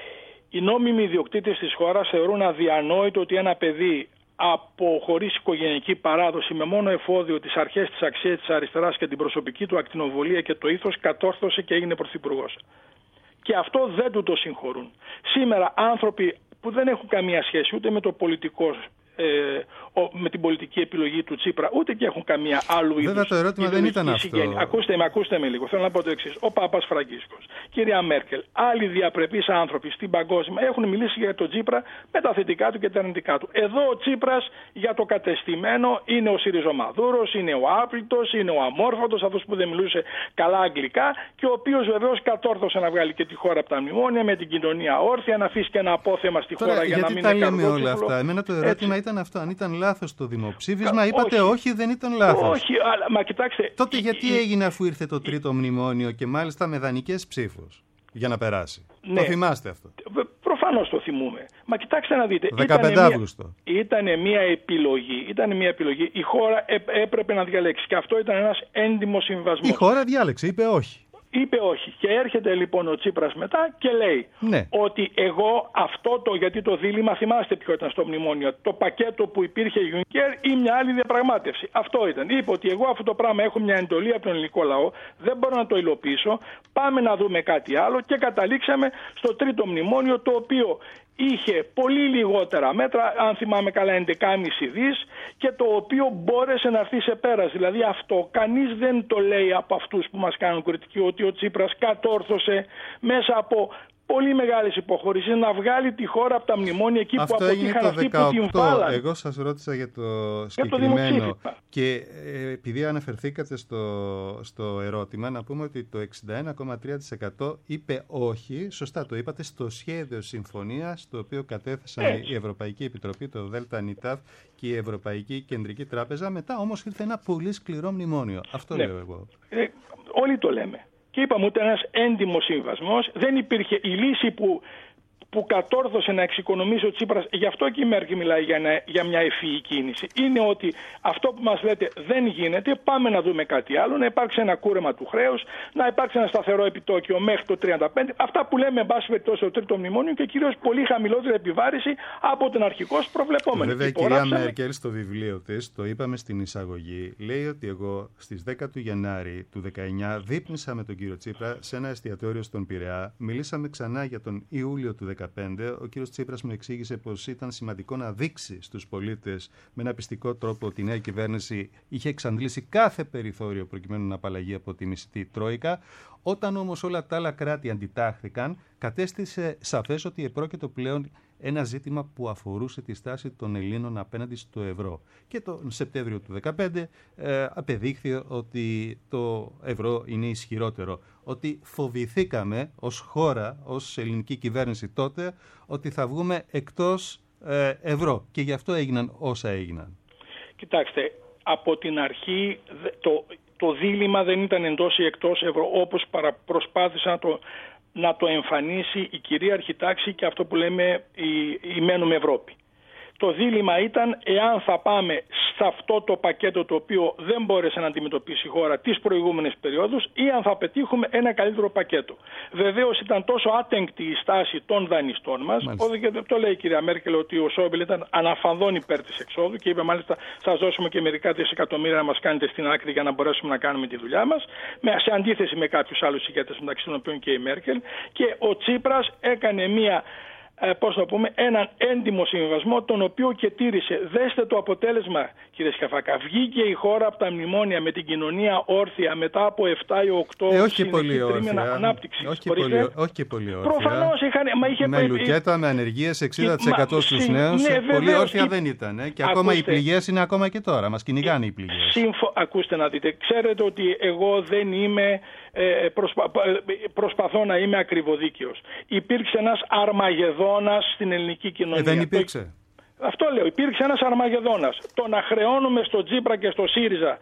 Οι νόμιμοι ιδιοκτήτες της χώρας θεωρούν αδιανόητο ότι ένα παιδί από χωρίς οικογενειακή παράδοση, με μόνο εφόδιο τις αρχές της αξίας της αριστεράς και την προσωπική του ακτινοβολία και το ήθος, κατόρθωσε και έγινε πρωθυπουργός. Και αυτό δεν του το συγχωρούν. Σήμερα άνθρωποι που δεν έχουν καμία σχέση ούτε με το πολιτικό, ε, με την πολιτική επιλογή του Τσίπρα, ούτε και έχουν καμία άλλου είδους. Βέβαια το ερώτημα δεν ήταν αυτό. Ακούστε με, ακούστε με λίγο. Θέλω να πω το εξής. Ο Πάπας Φραγκίσκος, κυρία Μέρκελ, άλλοι διαπρεπείς άνθρωποι στην παγκόσμια έχουν μιλήσει για τον Τσίπρα με τα θετικά του και τα αρνητικά του. Εδώ ο Τσίπρας για το κατεστημένο είναι ο Συριζομαδούρος, είναι ο άπλητος, είναι ο αμόρφωτος, αυτός που δεν μιλούσε καλά αγγλικά και ο οποίος βεβαίως κατόρθωσε να βγάλει και τη χώρα από τα μνημόνια με την κοινωνία όρθια, να αφήσει και ένα απόθεμα στη Τώρα, χώρα για να μην είναι καρδόξυλο. Γιατί τα λέμε όλα αυτά? Εμένα το ερώτημα Έτσι. ήταν αυτό. Αν ήταν λάθος το δημοψήφισμα, είπατε όχι, όχι δεν ήταν λάθος. Όχι, αλλά μα κοιτάξτε. Τότε γιατί η... έγινε αφού ήρθε το τρίτο μνημόνιο και μάλιστα με δανεικές ψήφους για να περάσει? Ναι. Το θυμάστε αυτό? Προφανώς το θυμούμε. Μα κοιτάξτε να δείτε. δεκαπέντε Αύγουστο. Ήταν μια επιλογή. Ήταν μια επιλογή. Η χώρα έπρεπε να διαλέξει. Και αυτό ήταν ένας έντιμος συμβασμός. Η χώρα διάλεξε, είπε όχι. Είπε όχι. Και έρχεται λοιπόν ο Τσίπρας μετά και λέει ναι. ότι εγώ αυτό το, γιατί το δίλημμα, θυμάστε ποιο ήταν στο μνημόνιο, το πακέτο που υπήρχε Juncker ή μια άλλη διαπραγμάτευση. Αυτό ήταν. Είπε ότι εγώ αυτό το πράγμα έχω μια εντολή από τον ελληνικό λαό, δεν μπορώ να το υλοποιήσω, πάμε να δούμε κάτι άλλο και καταλήξαμε στο τρίτο μνημόνιο, το οποίο είχε πολύ λιγότερα μέτρα, αν θυμάμαι καλά έντεκα κόμμα πέντε δις, και το οποίο μπόρεσε να έρθει σε πέρας. Δηλαδή αυτό κανείς δεν το λέει από αυτούς που μας κάνουν κριτική, ότι ο Τσίπρας κατόρθωσε μέσα από πολύ μεγάλες υποχωρήσεις να βγάλει τη χώρα από τα μνημόνια εκεί αυτό που αποτύχαν αυτοί που την βάλαν. Εγώ σας ρώτησα για το συγκεκριμένο για το και ε, επειδή αναφερθήκατε στο, στο ερώτημα, να πούμε ότι το εξήντα ένα κόμμα τρία τοις εκατό είπε όχι, σωστά το είπατε, στο σχέδιο συμφωνίας το οποίο κατέθεσαν Έτσι. η Ευρωπαϊκή Επιτροπή, το ΔΝΤ και η Ευρωπαϊκή Κεντρική Τράπεζα. Μετά όμως ήρθε ένα πολύ σκληρό μνημόνιο. Αυτό ναι. λέω εγώ. Ε, όλοι το λέμε. Και είπαμε ότι ένας έντιμος συμβασμός, δεν υπήρχε η λύση που, που κατόρθωσε να εξοικονομήσει ο Τσίπρας. Γι' αυτό και η Μέρκελ μιλάει για, ένα, για μια ευφυή κίνηση. Είναι ότι αυτό που μας λέτε δεν γίνεται, πάμε να δούμε κάτι άλλο, να υπάρξει ένα κούρεμα του χρέους, να υπάρξει ένα σταθερό επιτόκιο μέχρι το τριάντα πέντε. Αυτά που λέμε, εν πάση περιπτώσει, στο τρίτο μνημόνιο και κυρίως πολύ χαμηλότερη επιβάρηση από την αρχικώς προβλεπόμενη. Βέβαια, η κυρία Μέρκελ στο βιβλίο της, το είπαμε στην εισαγωγή, λέει ότι εγώ στις δέκα του Γενάρη του δεκαεννιά δείπνησα με τον κύριο Τσίπρα σε ένα εστιατόριο στον Πειραιά. Μιλήσαμε ξανά για τον Ιούλιο του δεκαπέντε. Ο κύριος Τσίπρας μου εξήγησε πως ήταν σημαντικό να δείξει στους πολίτες με ένα πιστικό τρόπο ότι η νέα κυβέρνηση είχε εξαντλήσει κάθε περιθώριο προκειμένου να απαλλαγεί από τη μισητή Τρόικα. Όταν όμως όλα τα άλλα κράτη αντιτάχθηκαν, κατέστησε σαφές ότι επρόκειτο πλέον ένα ζήτημα που αφορούσε τη στάση των Ελλήνων απέναντι στο ευρώ. Και τον Σεπτέμβριο του δεκαπέντε ε, απεδείχθη ότι το ευρώ είναι ισχυρότερο. Ότι φοβηθήκαμε ως χώρα, ως ελληνική κυβέρνηση τότε, ότι θα βγούμε εκτός ε, ευρώ. Και γι' αυτό έγιναν όσα έγιναν. Κοιτάξτε, από την αρχή το, το δίλημμα δεν ήταν εντός ή εκτός ευρώ, όπως προσπάθησαν να το... να το εμφανίσει η κυρίαρχη τάξη και αυτό που λέμε η, η μένουμε Ευρώπη. Το δίλημμα ήταν εάν θα πάμε σε αυτό το πακέτο το οποίο δεν μπόρεσε να αντιμετωπίσει η χώρα τις προηγούμενες περιόδους ή αν θα πετύχουμε ένα καλύτερο πακέτο. Βεβαίως ήταν τόσο άτεγκτη η στάση των δανειστών μας, και το λέει η κυρία Μέρκελ ότι ο Σόιμπλε ήταν αναφανδόν υπέρ της εξόδου και είπε μάλιστα σας δώσουμε και μερικά δισεκατομμύρια να μας κάνετε στην άκρη για να μπορέσουμε να κάνουμε τη δουλειά μας, σε αντίθεση με κάποιους άλλους ηγέτες μεταξύ των οποίων και η Μέρκελ, και ο Τσίπρας έκανε μία Ε, πώς να πούμε, έναν έντιμο συμβιβασμό, τον οποίο και τήρησε. Δέστε το αποτέλεσμα, κύριε Σκαφάκα. Βγήκε η χώρα από τα μνημόνια με την κοινωνία όρθια μετά από επτά ή οκτώ ε, τρίμηνα ανάπτυξη. Όχι, όχι και πολύ όρθια. Προφανώς είχαν, μα είχε με πει... λουκέτα, με ανεργίες εξήντα τοις εκατό στους συ... νέους. Ναι, πολύ όρθια και... δεν ήταν. Ε, και ακούστε, ακόμα οι πληγές είναι ακόμα και τώρα. Μας κυνηγάνε οι πληγές. Σύμφω... Ακούστε να δείτε. Ξέρετε ότι εγώ δεν είμαι... Προσπα... προσπαθώ να είμαι ακριβοδίκαιος. Υπήρξε ένας Αρμαγεδόνας στην ελληνική κοινωνία. Ε, δεν υπήρξε. Αυτό λέω. Υπήρξε ένας Αρμαγεδόνας. Το να χρεώνουμε στο Τσίπρα και στο ΣΥΡΙΖΑ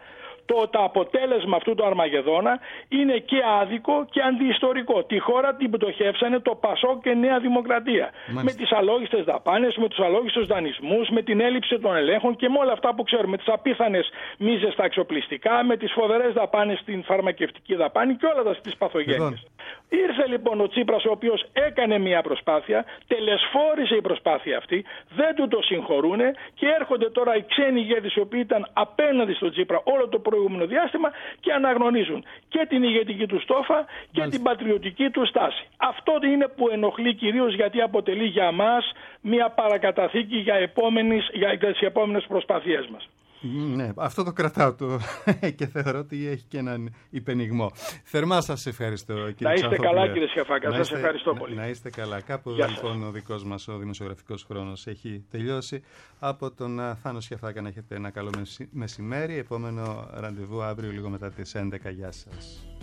το, το αποτέλεσμα αυτού του Αρμαγεδόνα είναι και άδικο και αντιιστορικό. Τη χώρα την πτωχεύσανε το Πασόκ και Νέα Δημοκρατία. Μάλιστα. Με τις αλόγιστες δαπάνες, με τους αλόγιστους δανεισμούς, με την έλλειψη των ελέγχων και με όλα αυτά που ξέρουμε. Με τις απίθανες μίζες στα εξοπλιστικά, με τις φοβερές δαπάνες στην φαρμακευτική δαπάνη και όλα τα στις παθογένειες. Ήρθε λοιπόν ο Τσίπρας, ο οποίος έκανε μια προσπάθεια, τελεσφόρησε η προσπάθεια αυτή, δεν του το συγχωρούνε και έρχονται τώρα οι ξένοι ηγέτες οι οποίοι ήταν απέναντι στον Τσίπρα όλο το προηγούμενο διάστημα και αναγνωρίζουν και την ηγετική του στόφα και Μάλιστα. την πατριωτική του στάση. Αυτό είναι που ενοχλεί κυρίως, γιατί αποτελεί για μας μια παρακαταθήκη για, επόμενες, για τις επόμενες προσπάθειές μας. Ναι, αυτό το κρατάω το και θεωρώ ότι έχει και έναν υπενιγμό. Θερμά σας ευχαριστώ, κύριε Να είστε Ξανθόπουλε. καλά, κύριε Σιαφάκα, σας ευχαριστώ πολύ. Να, να είστε καλά. Κάπου Γεια λοιπόν σας. Ο δικός μας ο δημοσιογραφικός χρόνος έχει τελειώσει. Από τον Θάνο Σιαφάκα να έχετε ένα καλό μεσημέρι. Επόμενο ραντεβού αύριο λίγο μετά τις έντεκα. Γεια σας.